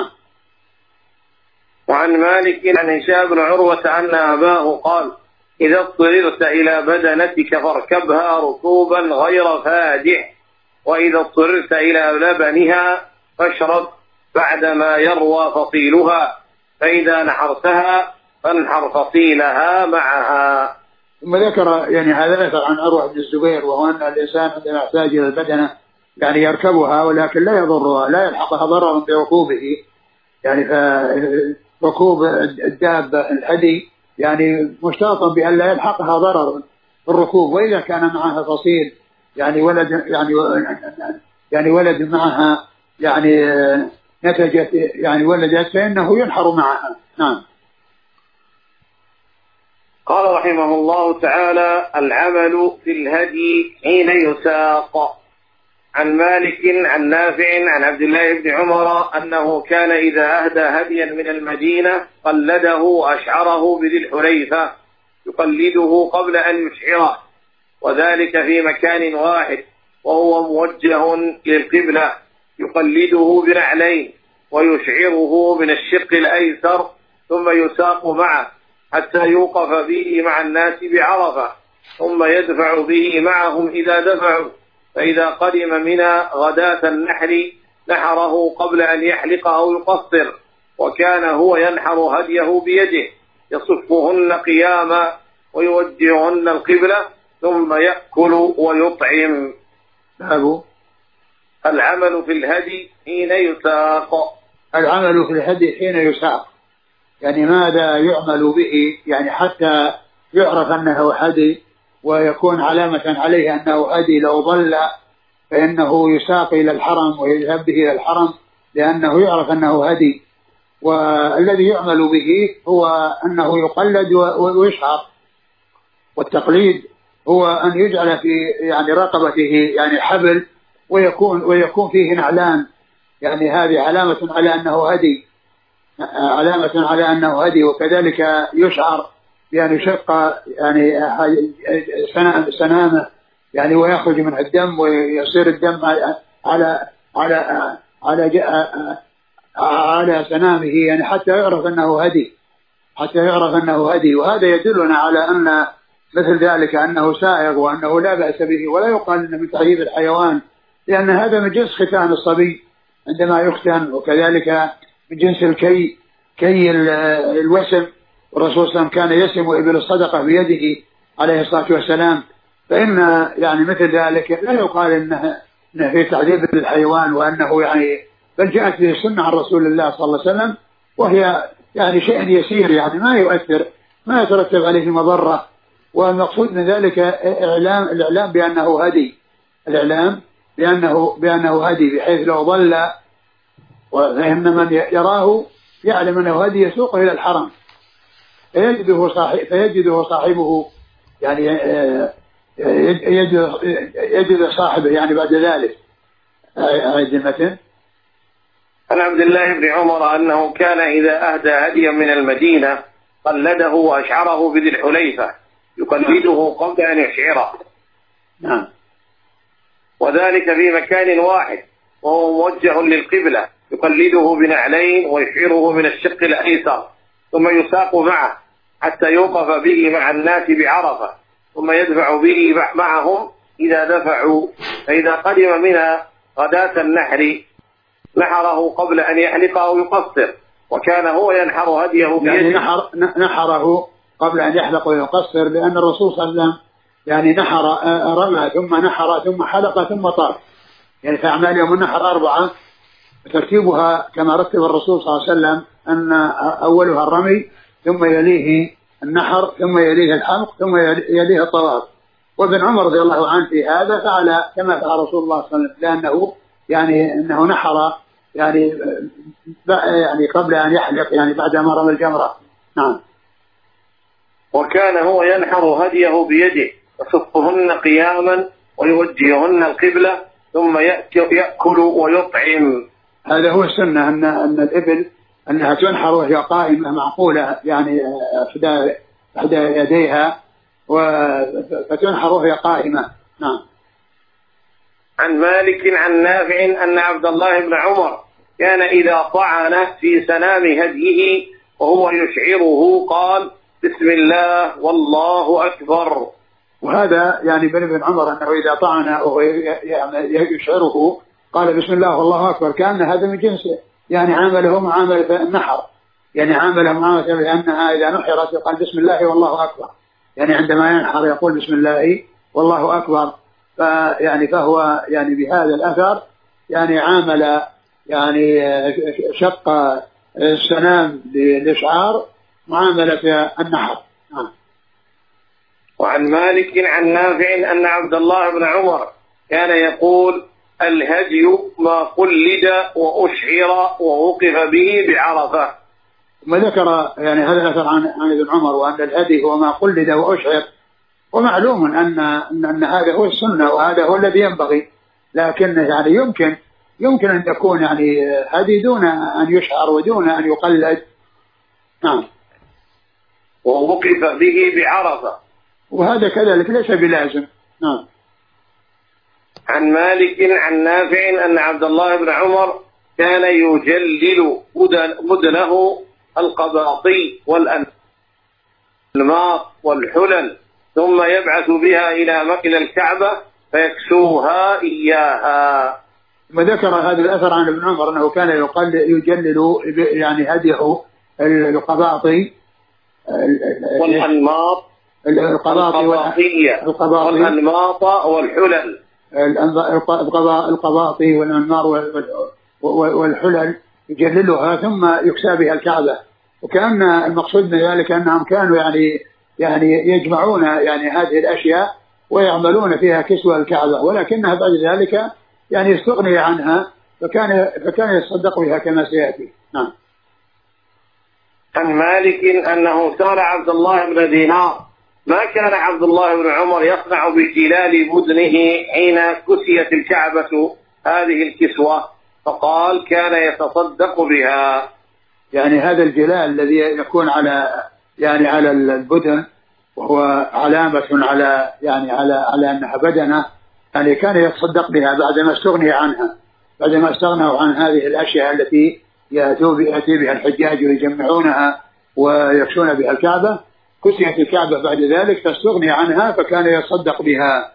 وعن مالك عن هشام بن عروة أن أباه قال: إذا اضطررت إلى بدنتك فاركبها ركوبا غير فادح، وإذا اضطررت إلى لبنها فاشرب بعدما يروى فصيلها، فإذا نحرتها فانحر فصيلها معها. ثم ذكر يعني هذا الأثر عن عروة بن الزبير، وهو أن الإنسان عندما يحتاج إلى البدنة يعني يركبها ولكن لا يضرها، لا يلحقها ضرر بركوبه، يعني فركوب الدابة الهدي يعني مشتاطا بأن لا يلحقها ضرر بالركوب. وإذا كان معها فصيل يعني ولد معها يعني نتجت يعني ولدت فإنه ينحر معها. نعم. قال رحمه الله تعالى: العمل في الهدي حين يساق. عن مالك عن نافع عن عبد الله بن عمر أنه كان إذا أهدى هديا من المدينة قلده وأشعره بذي الحليفة يقلده قبل أن يشعره، وذلك في مكان واحد وهو موجه للقبلة، يقلده بنعلين ويشعره من الشق الأيسر، ثم يساق معه حتى يوقف به مع الناس بعرفة، ثم يدفع به معهم إذا دفعوا، فإذا قدم منى غداة النحر نحره قبل أن يحلق أو يقصر، وكان هو ينحر هديه بيده يصفهن قياما ويوجههن القبلة ثم يأكل ويطعم. العمل في الهدي حين يساق. العمل في الهدي حين يساق يعني ماذا يعمل به يعني حتى يعرف أنه هدي ويكون علامة عليه أنه هدي. لو ضل فإنه يساق إلى الحرم ويذهب به إلى الحرم لأنه يعرف أنه هدي. والذي يعمل به هو أنه يقلد ويشعر، والتقليد هو أن يجعل في يعني رقبته يعني حبل ويكون فيه نعلان، يعني هذه علامة على أنه هدي، علامة على أنه هدي. وكذلك يشعر يعني يشق يعني سنامه يعني ويخرج من الدم ويصير الدم على سنامه يعني حتى يعرف أنه هدي. وهذا يدلنا على أن مثل ذلك أنه سائغ وأنه لا بأس به، ولا يقال أنه من تعذيب الحيوان، لأن هذا من جنس ختان الصبي عندما يختن، وكذلك من جنس كي الوسم، والرسول صلى الله عليه وسلم كان يسم إبل الصدقة بيده عليه الصلاة والسلام. فإن يعني مثل ذلك لا يقال إنه في تعذيب الحيوان، وأنه يعني بل جاءت به السنة عن رسول الله صلى الله عليه وسلم، وهي يعني شيء يسير يعني ما يؤثر، ما يترتب عليه مضرة. والمقصود من ذلك الإعلام بأنه هدي، الإعلام بأنه هدي، بحيث لو ضل فإن من يراه يعلم أنه هدي يسوقه إلى الحرم فيجده صاحبه يعني يجد صاحبه يعني بعد ذلك. عن عبد الله بن عمر أنه كان إذا أهدى هديا من المدينة قلده وأشعره بذي الحليفة يقلده قبل أن يشعره. نعم. وذلك في مكان واحد وهو موجه للقبلة، يقلده بنعلين ويشعره من الشق الأيسر، ثم يساق معه حتى يوقف به مع الناس بعرفة، ثم يدفع به معهم إذا دفعوا، فإذا قدم منها غداة النحر نحره قبل أن يحلق أو يقصر، وكان هو ينحر هديه بيده. يعني نحره قبل أن يحلق ويقصر، لأن الرسول صلى الله عليه وسلم يعني نحر رمى ثم نحر ثم حلق ثم طاف، يعني في أعمال يوم النحر 4 ترتيبها كما رتب الرسول صلى الله عليه وسلم، أن أولها الرمي ثم يليه النحر ثم يليه الحلق ثم يليه الطواف. وابن عمر رضي الله عنه في هذا فعل كما فعل رسول الله صلى الله عليه وسلم، لأنه يعني أنه نحر يعني قبل أن يحلق، يعني بعد ما رمى الجمرة. نعم. وكان هو ينحر هديه بيده يصفهن قياما ويوجههن القبلة ثم يأكل ويطعم. هذا هو السنة، أن الإبل أنها تنحر وهي قائمة معقولة، يعني إحدى يديها فتنحر وهي قائمة. نعم. عن مالك عن نافع أن عبد الله بن عمر كان إذا طعن في سنام هديه وهو يشعره قال بسم الله والله أكبر. وهذا يعني بن عمر أنه إذا طعن وهو يشعره قال بسم الله والله أكبر، كان هذا من جنسه، يعني عامله معاملة النحر، يعني عامله معاملة لأنها إذا نحرت يقال بسم الله والله أكبر، يعني عندما ينحر يقول بسم الله والله أكبر. فهو يعني بهذا الأثر يعني عامل يعني شق السنام للإشعار معاملة النحر. وعن مالك عن نافع أن عبد الله بن عمر كان يقول الهدي ما قلد وأشعر ووقف به بعرفة. ما ذكر يعني هذا الأثر عن ابن عمر، وأن الهدي هو ما قلد وأشعر، ومعلوم أن هذا هو السنة وهذا هو الذي ينبغي، لكن يعني يمكن أن تكون يعني هدي دون أن يشعر ودون أن يقلد. نعم. ووقف به بعرفة، وهذا كذلك ليس بلازم. نعم. عن مالك عن نافع أن عبد الله بن عمر كان يجلل بدنه القباطي والأنماط والحلل ثم يبعث بها إلى الكعبة فيكسوها إياها. ثم ذكر هذا الأثر عن ابن عمر أنه كان يجلل يعني هديه القباطي والأنماط والأنماط والحلل، القباطي والأنمار والحلل يجللها ثم يكسى بها الكعبة. وكان المقصود من ذلك أنهم كانوا يعني يجمعون يعني هذه الأشياء ويعملون فيها كسوة الكعبة، ولكنها بعد ذلك يعني يستغني عنها فكان يتصدق بها كما سيأتي. نعم. عن مالك أنه سأل عبد الله بن دينار ما كان عبد الله بن عمر يصنع بجلال بدنه حين كسيت الكعبة هذه الكسوة، فقال كان يتصدق بها. يعني هذا الجلال الذي يكون على البدن وهو علامة على أنها بدنة، يعني كان يتصدق بها بعدما استغني عنها، بعدما استغنوا عن هذه الأشياء التي يأتي بها الحجاج ويجمعونها ويكسون بها الكعبة، كسيت الكعبة بعد ذلك فاستغني عنها فكان يصدق بها.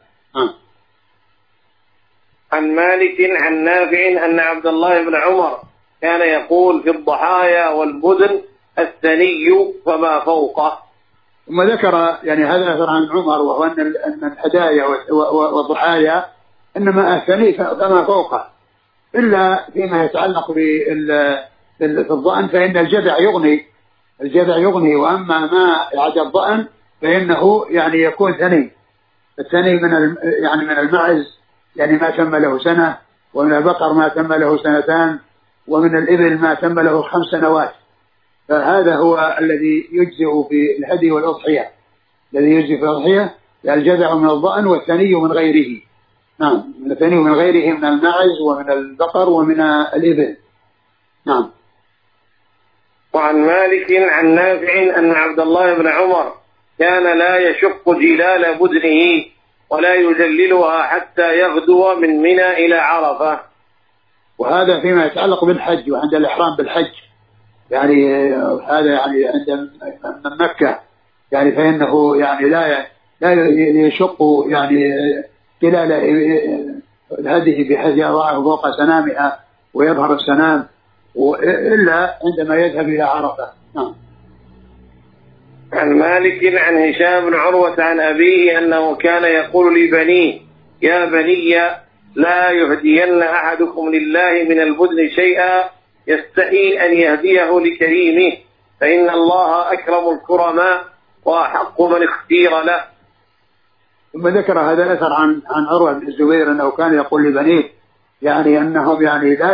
عن مالك عن نافع أن عبد الله بن عمر كان يقول في الضحايا والبدن الثني فما فوقه. ثم ذكر يعني هذا الأثر عن عمر، وهو أن الهدايا والضحايا إنما الثني فما فوقه، إلا فيما يتعلق بالضأن فإن الجذع يغني، وأما ما عدا الضأن فإنه يعني يكون ثني. الثني من المعز يعني ما تم له سنة، ومن البقر ما تم له سنتان، ومن الإبل ما تم له 5 سنوات. فهذا هو الذي يجزئ في الهدي والأضحية، الذي يجزئ في الأضحية الجذع من الضأن والثني من غيره. نعم، الثني من غيره من المعز ومن البقر ومن الإبل. نعم. وعن مالك عن نافع أن عبد الله بن عمر كان لا يشق جلال بدنه ولا يجللها حتى يغدو من منى إلى عرفة. وهذا فيما يتعلق بالحج وعند الإحرام بالحج، يعني هذا يعني عند مكة يعني فإنه يعني لا يشق يعني جلال هذه بحيث يضعه فوق سنامها ويظهر السنام إلا عندما يذهب إلى عرفة. نعم. عن مالك عن هشام بن عروة عن أبيه أنه كان يقول لبنيه يا بني لا يهدين أحدكم لله من البدن شيئا يستحي أن يهديه لكريمه، فإن الله أكرم الكرماء وأحق من اختير له. ثم ذكر هذا الأثر عن عروة بن الزبير أنه كان يقول لبنيه يعني أنهم يعني لا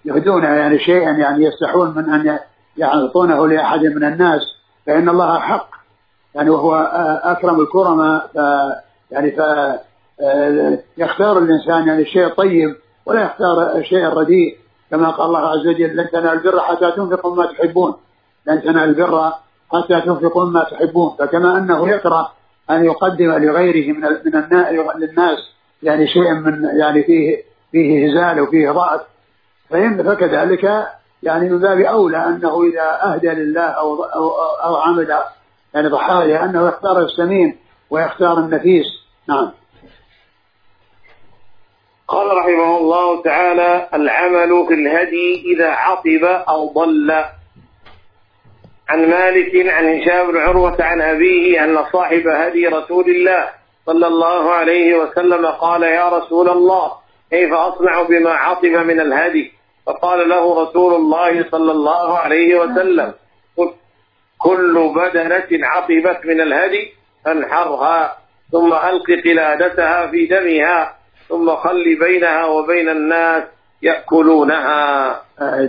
يهدون يعني شيئا يعني يستحون من أن يعطونه لأحد من الناس، فإن الله حق يعني وهو أكرم الكرماء، يعني يختار الإنسان يعني الشيء الطيب ولا يختار الشيء الرديء، كما قال الله عز وجل: لن تنالوا البر حتى تنفقوا ما تحبون، لن تنالوا البر حتى تنفقوا ما تحبون. فكما أنه يكره أن يقدم لغيره من للناس يعني شيء من يعني فيه هزال وفيه ضعف، فكذلك يعني من باب أولى أنه إذا أهدى لله أو عمل يعني ضحايا أنه يختار السمين ويختار النفيس. نعم. قال رحمه الله تعالى: العمل في الهدي إذا عطب أو ضل. عن مالك عن هشام بن عروة عن أبيه أن صاحب هدي رسول الله صلى الله عليه وسلم قال: يا رسول الله، كيف أصنع بما عطب من الهدي؟ فقال له رسول الله صلى الله عليه وسلم: كل بدنة عطبت من الهدي فانحرها، ثم ألق قلادتها في دمها، ثم خل بينها وبين الناس يأكلونها.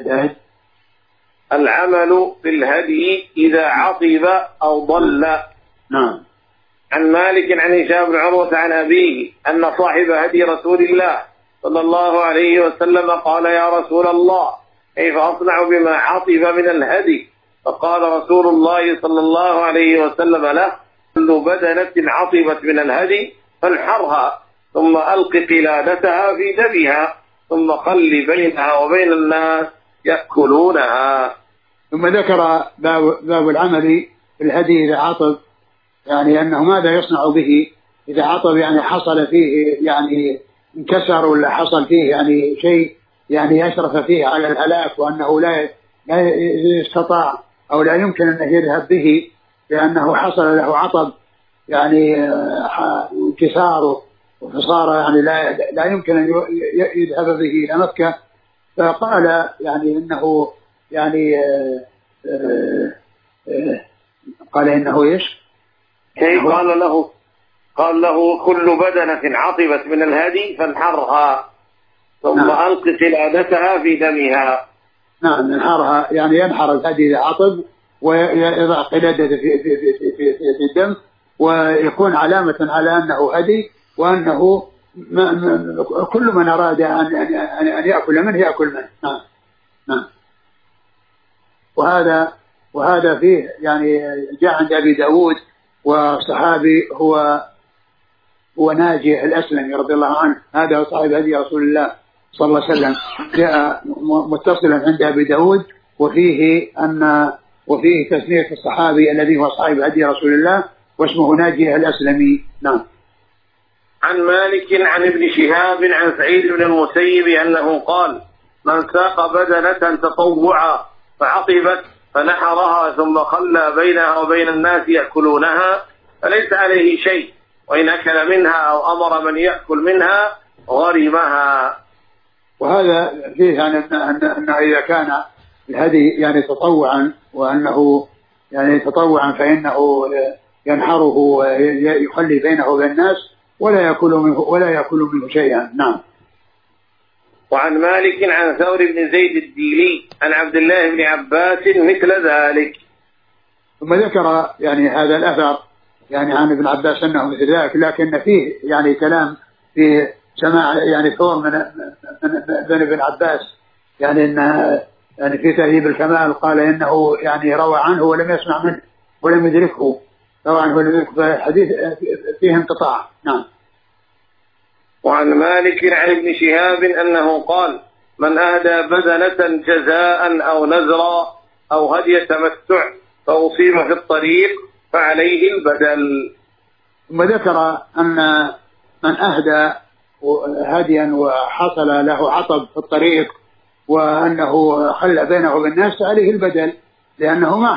العمل في الهدي إذا عطب أو ضل. نعم. عن مالك عن هشام بن عروة عن أبيه أن صاحب هدي رسول الله صلى الله عليه وسلم قال: يا رسول الله، كيف أصنع بما عطب من الهدي؟ فقال رسول الله صلى الله عليه وسلم له: كل بدنة عطبت من الهدي فانحرها، ثم ألق قلادتها في دمها، ثم خل بينها وبين الناس يأكلونها. ثم ذكر باب العمل في الهدي إذا عطب، يعني أنه ماذا يصنع به إذا عطب، يعني حصل فيه يعني انكسر ولا حصل فيه يعني شيء يعني يشرف فيه على الهلاك، وأنه لا يستطاع أو لا يمكن أن يذهب به لأنه حصل له عطب يعني انكساره، فصار يعني لا يمكن أن يذهب به إلى مكة. فقال يعني إنه يعني قال إنه إيش؟ كيف قال له كل بدنة عطبت من الهدي فانحرها، ثم ألق قلادتها في دمها. نعم، انحرها يعني ينحر الهدي إذا عطب ويضع قلادته في الدم، ويكون علامة على أنه هدي، وأنه كل من أراد أن يأكل منه يأكل منه. نعم. نعم. وهذا فيه يعني جاء عند أبي داود، وصحابي هو ناجي الأسلمي رضي الله عنه، هذا صاحب هدي رسول الله صلى الله عليه وسلم، جاء متصلا عند أبي داود، وفيه تسمية الصحابي الذي هو صاحب هدي رسول الله واسمه ناجي الأسلمي. نعم. عن مالك عن ابن شهاب عن سعيد بن المسيب أنه قال: من ساق بدنة تطوعا فعطبت فنحرها ثم خلى بينها وبين الناس يأكلونها فليس عليه شيء، وإن أكل منها أو أمر من يأكل منها غرمها. وهذا فيه يعني أنه إذا كان الهدي يعني تطوعا، وأنه يعني تطوعا فإنه ينحره ويخلي بينه وبين الناس ولا يأكل منه شيئا. نعم. وعن مالك عن ثور بن زيد الديلي عن عبد الله بن عباس مثل ذلك. ثم ذكر يعني هذا الأثر يعني عن ابن عباس أنه مثل ذلك، لكن فيه يعني كلام في سماع يعني ثور من ابن عباس، يعني إنه يعني في تهذيب الكمال قال إنه يعني روى عنه ولم يسمع منه ولم يدركه، روى عنه ولم يدركه، فالحديث فيه انقطاع. نعم. وعن مالك عن ابن شهاب أنه قال: من أهدى بدنة جزاء أو نذرا أو هدي تمتع فأصيب في الطريق فعليه البدل. ثم ذكر أن من أهدى هديا وحصل له عطب في الطريق وأنه خلى بينه وبين الناس عليه البدل، لأنه ما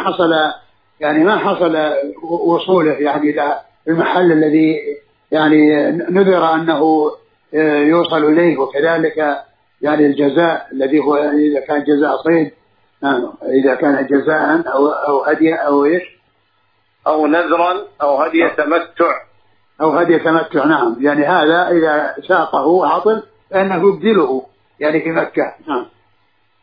حصل وصوله يعني إلى المحل الذي يعني نذر أنه يوصل إليه، وكذلك يعني الجزاء الذي هو إذا كان جزاء صيد، إذا كان جزاء أو هدية أو إيش أو نذرا أو هدية تمتع. نعم، يعني هذا إذا ساقه عطل فإنه يبدله يعني في مكة. نعم.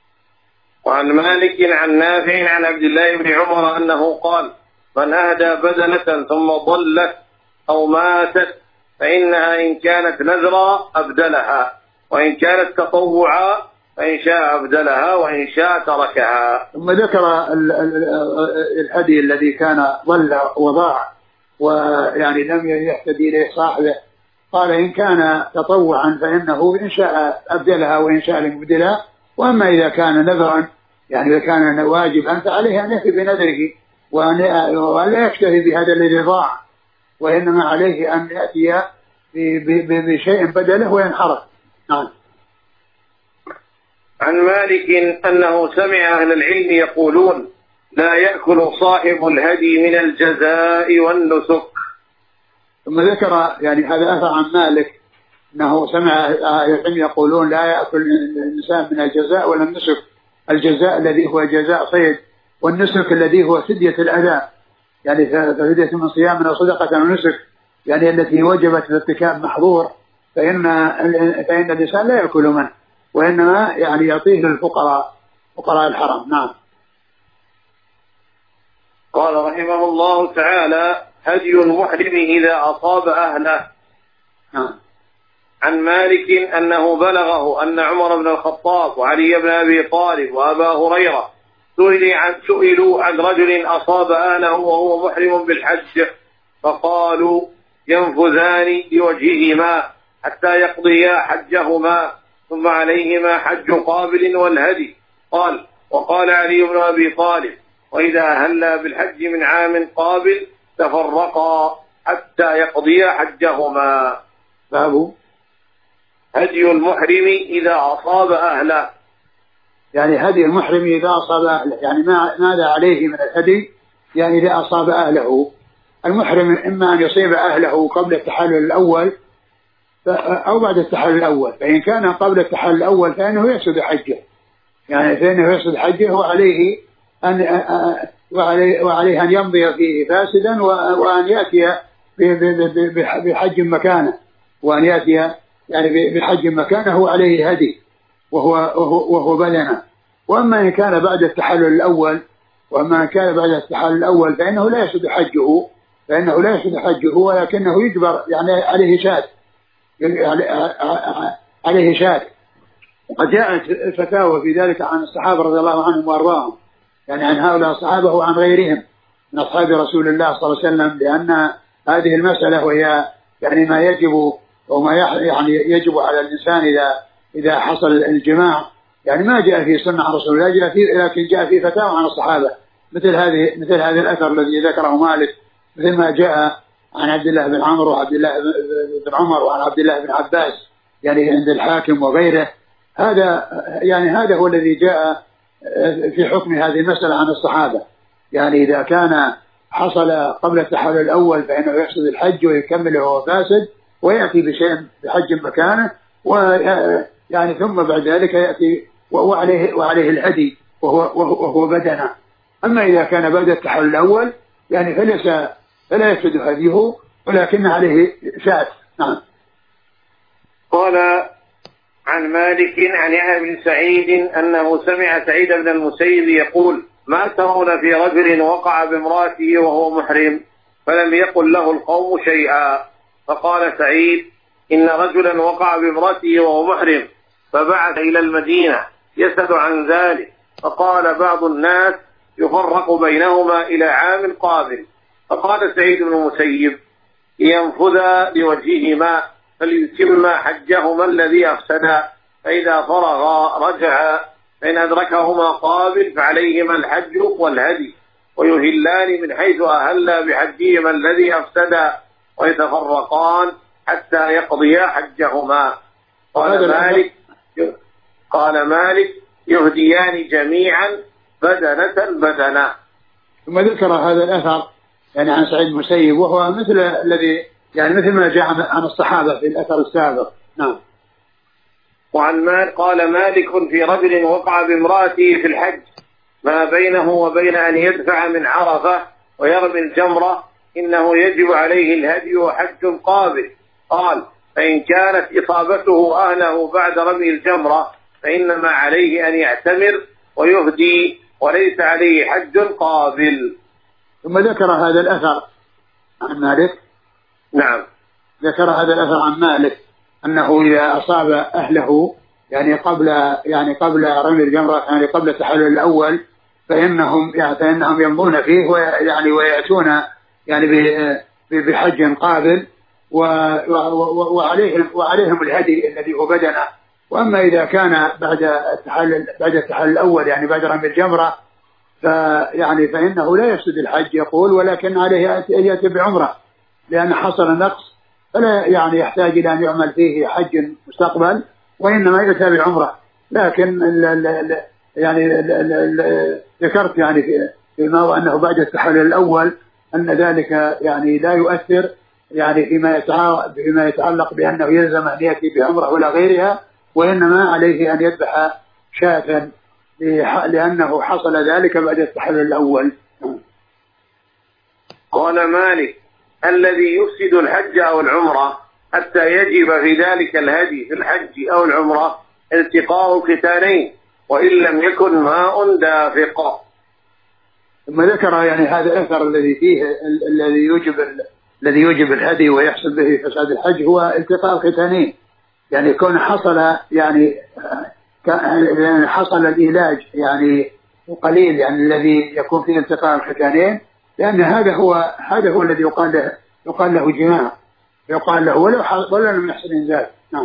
وعن مالك عن نافع عن عبد الله بن عمر أنه قال: من أهدى بدنة ثم ضلت أو ماتت فإنها إن كانت نذرا أبدلها، وإن كانت تطوعا فإن شاء أبدلها وإن شاء تركها. ثم ذكر الهدي الذي كان ضل وضاع ويعني لم يهتدي إليه صاحبه، قال إن كان تطوعا فإنه إن شاء أبدلها وإن شاء لم يبدلها، وأما إذا كان نذرا يعني إذا كان واجبا فعليه أن يأتي بنذره وأن لا يكتفي بهذا الذي ضاع، وإنما عليه أن يأتي بشيء بدله وينحرف. نعم. عن مالك أنه سمع أهل العلم يقولون: لا يأكل صاحب الهدي من الجزاء والنسك. ثم ذكر يعني هذا أثر عن مالك أنه سمع أهل العلم يقولون: لا يأكل الإنسان من الجزاء ولا النسك. الجزاء الذي هو جزاء صيد، والنسك الذي هو فدية الأداء، يعني فدية من صيام أو صدقة أو نسك، يعني التي وجبت ارتكاب محظور، فإن الإنسان لا يأكل منه، وإنما يعني يعطيه للفقراء، فقراء الحرم. نعم. قال رحمه الله تعالى: هدي المحرم إذا أصاب أهله. نعم. عن مالك أنه بلغه أن عمر بن الخطاب وعلي بن أبي طالب وأبا هريرة سئلوا عن رجل أصاب أهله وهو محرم بالحج، فقالوا: ينفذان لوجههما حتى يقضيا حجهما، ثم عليهما حج قابل والهدي. قال: وقال علي بن أبي طالب: وإذا هلا بالحج من عام قابل تفرقا حتى يقضيا حجهما. باب هدي المحرم إذا أصاب أهله. يعني هدي المحرم إذا أصاب أهله، يعني ماذا عليه من الهدي؟ يعني إذا أصاب أهله. المحرم إما أن يصيب أهله قبل التحلل الأول أو بعد التحلل الأول، فإن كان قبل التحلل الأول فإنه يفسد حجه، يعني فإنه يفسد حجه وعليه أن يمضي فيه فاسدا، وأن يأتي بحج مكانه، وأن يأتي يعني بحج مكانه وعليه هدي وهو بدنه. وأما إن كان بعد التحلل الأول فإنه لا يفسد حجه، ولكنه يجبر يعني عليه شاة. وقد جاءت فتاوى في ذلك عن الصحابة رضي الله عنهم وأرضاهم، يعني عن هؤلاء الصحابة وعن غيرهم من أصحاب رسول الله صلى الله عليه وسلم، لأن هذه المسألة وهي يعني ما يجب وما يعني يجب على الإنسان إذا حصل الجماع، يعني ما جاء في سنة عن رسول الله، لكن جاء في فتاوى عن الصحابة مثل هذا الأثر الذي ذكره مالك، مثل ما جاء عن عبد الله بن عمرو وعبد الله بن عمر وعن عبد الله بن عباس يعني عند الحاكم وغيره. هذا هو الذي جاء في حكم هذه المسألة عن الصحابة. يعني إذا كان حصل قبل التحلل الأول فإنه يفسد الحج ويكمله وهو فاسد، ويأتي بشيء بحج مكانه، ويعني ثم بعد ذلك يأتي وعليه الهدي وهو بدنه. أما إذا كان بعد التحلل الأول يعني فلا يفسد هديه، ولكن عليه شاة. نعم. قال عن مالك عن يحيى بن سعيد أنه سمع سعيد بن المسيب يقول: ما ترون في رجل وقع بامرأته وهو محرم فلم يقل له القوم شيئا؟ فقال سعيد: إن رجلا وقع بامرأته وهو محرم فبعث إلى المدينة يسأل عن ذلك، فقال بعض الناس: يفرق بينهما إلى عام قابل. فقال سعيد بن المسيب: ينفذا لوجههما فليتم حجهما الذي أفسدا، فإذا فرغا رجعا، فإن أدركهما قابل فعليهما الحج والهدي، ويهلان من حيث أهلا بحجهما الذي أفسدا، ويتفرقان حتى يقضيا حجهما. قال مالك: يهديان جميعا بدنة. ثم ذكر هذا الأثر يعني عن سعيد المسيب، وهو مثل الذي يعني مثل ما جاء عن الصحابة في الأثر السابق. نعم. قال مالك: في رجل وقع بامرأته في الحج ما بينه وبين أن يدفع من عرفة ويرمي الجمرة إنه يجب عليه الهدي وحج قابل. قال: فإن كانت إصابته أهله بعد رمي الجمرة فإنما عليه أن يعتمر ويهدي وليس عليه حج قابل. ثم ذكر هذا الأثر عن مالك. نعم. ذكر هذا الأثر عن مالك أنه إذا أصاب أهله يعني قبل رمي الجمرة، يعني قبل التحلل الأول، فإنهم يمضون فيه ويأتون بحج قابل، وعليهم الهدي الذي هو بدنه. وأما إذا كان بعد التحلل الأول، يعني بعد رمي الجمرة، فإنه لا يفسد الحج يقول، ولكن عليه أن يأتي بعمرة، لأن حصل نقص، فلا يحتاج إلى أن يعمل فيه حج مستقبل، وإنما يأتي بعمرة. لكن ذكرت في الماضي أنه بعد التحلل الأول أن ذلك لا يؤثر فيما يتعلق بأنه يلزم أن يأتي بعمرة ولا غيرها، وإنما عليه أن يذبح شاة لأنه حصل ذلك بعد التحلل الأول. قال مالك: الذي يفسد الحج أو العمرة حتى يجب في ذلك الهدي في الحج أو العمرة التقاء الختانين، وإن لم يكن ماء دافق. ثم ذكر هذا الأثر الذي فيه الذي يوجب الهدي ويحصل به فساد الحج هو التقاء الختانين، كون حصل العلاج قليل، الذي يكون فيه التقاء الختانين، لأن هذا هو الذي يقال له جماع، يقال له ولو لم يحصل إنزال. نعم.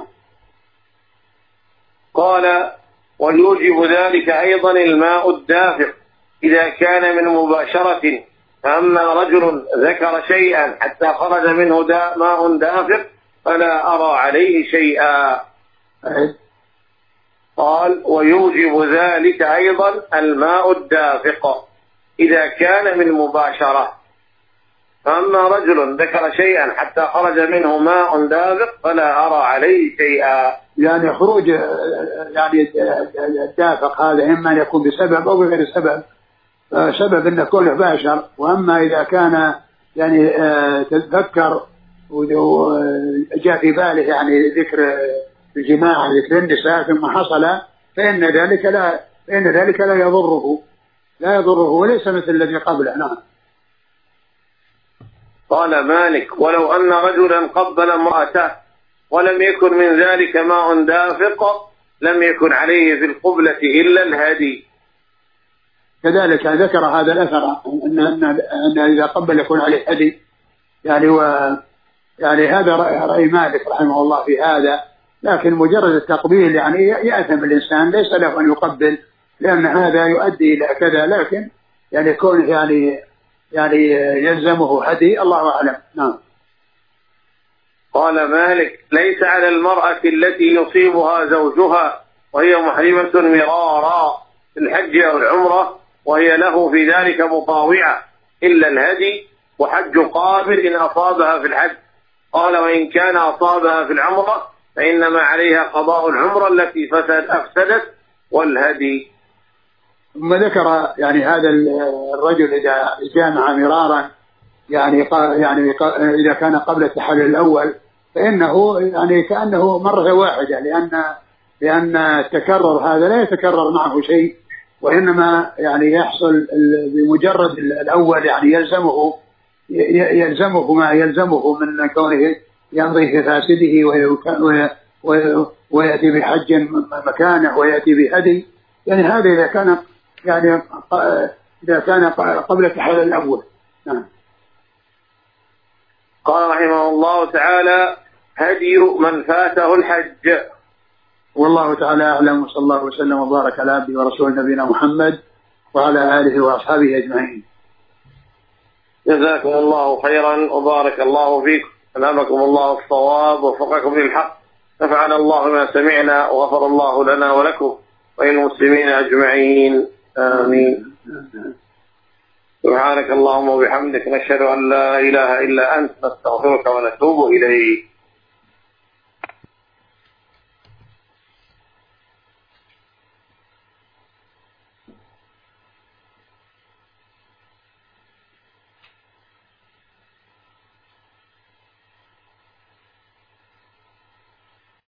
قال: ويوجب ذلك أيضا الماء الدافق إذا كان من مباشرة، فأما رجل ذكر شيئا حتى خرج منه ماء دافق فلا أرى عليه شيئا. قال: ويوجب ذلك أيضا الماء الدافق إذا كان من مباشرة، فأما رجل ذكر شيئا حتى خرج منه ماء دافق فلا أرى عليه شيئا. خروج الدافق هذا إما أن يكون بسبب أو بغير سبب. سبب أن كونه باشر، وأما إذا كان تذكر وجاء في باله ذكر الجماع، ذكر النساء، ثم حصل، فإن ذلك لا يضره وليس مثل الذي قبله. نعم. قال مالك: ولو أن رجلا قبل امرأته ولم يكن من ذلك ماء دافق لم يكن عليه في القبلة إلا الهدي. كذلك ذكر هذا الأثر أن إذا قبل يكون عليه هدي، هذا رأي مالك رحمه الله في هذا. لكن مجرد التقبيل يأثم الإنسان، ليس له أن يقبل، لأن هذا يؤدي إلى كذا، لكن كون يلزمه هدي، الله أعلم. نعم. قال مالك: ليس على المرأة التي يصيبها زوجها وهي محرمة مرارا في الحج أو العمرة وهي له في ذلك مطاوعة إلا الهدي وحج قابل إن أصابها في الحج. قال: وإن كان أصابها في العمرة فإنما عليها قضاء العمرة التي أفسدت والهدي. ثم ذكر هذا الرجل إذا جامع مرارا، إذا كان قبل التحلل الأول، فإنه كأنه مرة واحدة، لأن التكرر هذا لا يتكرر معه شيء، وإنما يحصل بمجرد الأول، يلزمه ما يلزمه من كونه يمضي في فاسده ويأتي بحج مكانه ويأتي بهدي. هذا إذا كان قبل التحلل الأول. نعم. قال رحمه الله تعالى: هدي من فاته الحج. والله تعالى أعلم، وصلى الله وسلم وبارك على عبده ورسول نبينا محمد وعلى آله وأصحابه أجمعين. جزاكم الله خيرا وبارك الله فيكم، ألهمكم الله الصواب ووفقكم للحق، نفعنا الله ما سمعنا وغفر الله لنا ولكم وللمسلمين أجمعين، آمين. سبحانك اللهم وبحمدك، نشهد أن لا إله إلا أنت، نستغفرك ونتوب إليك.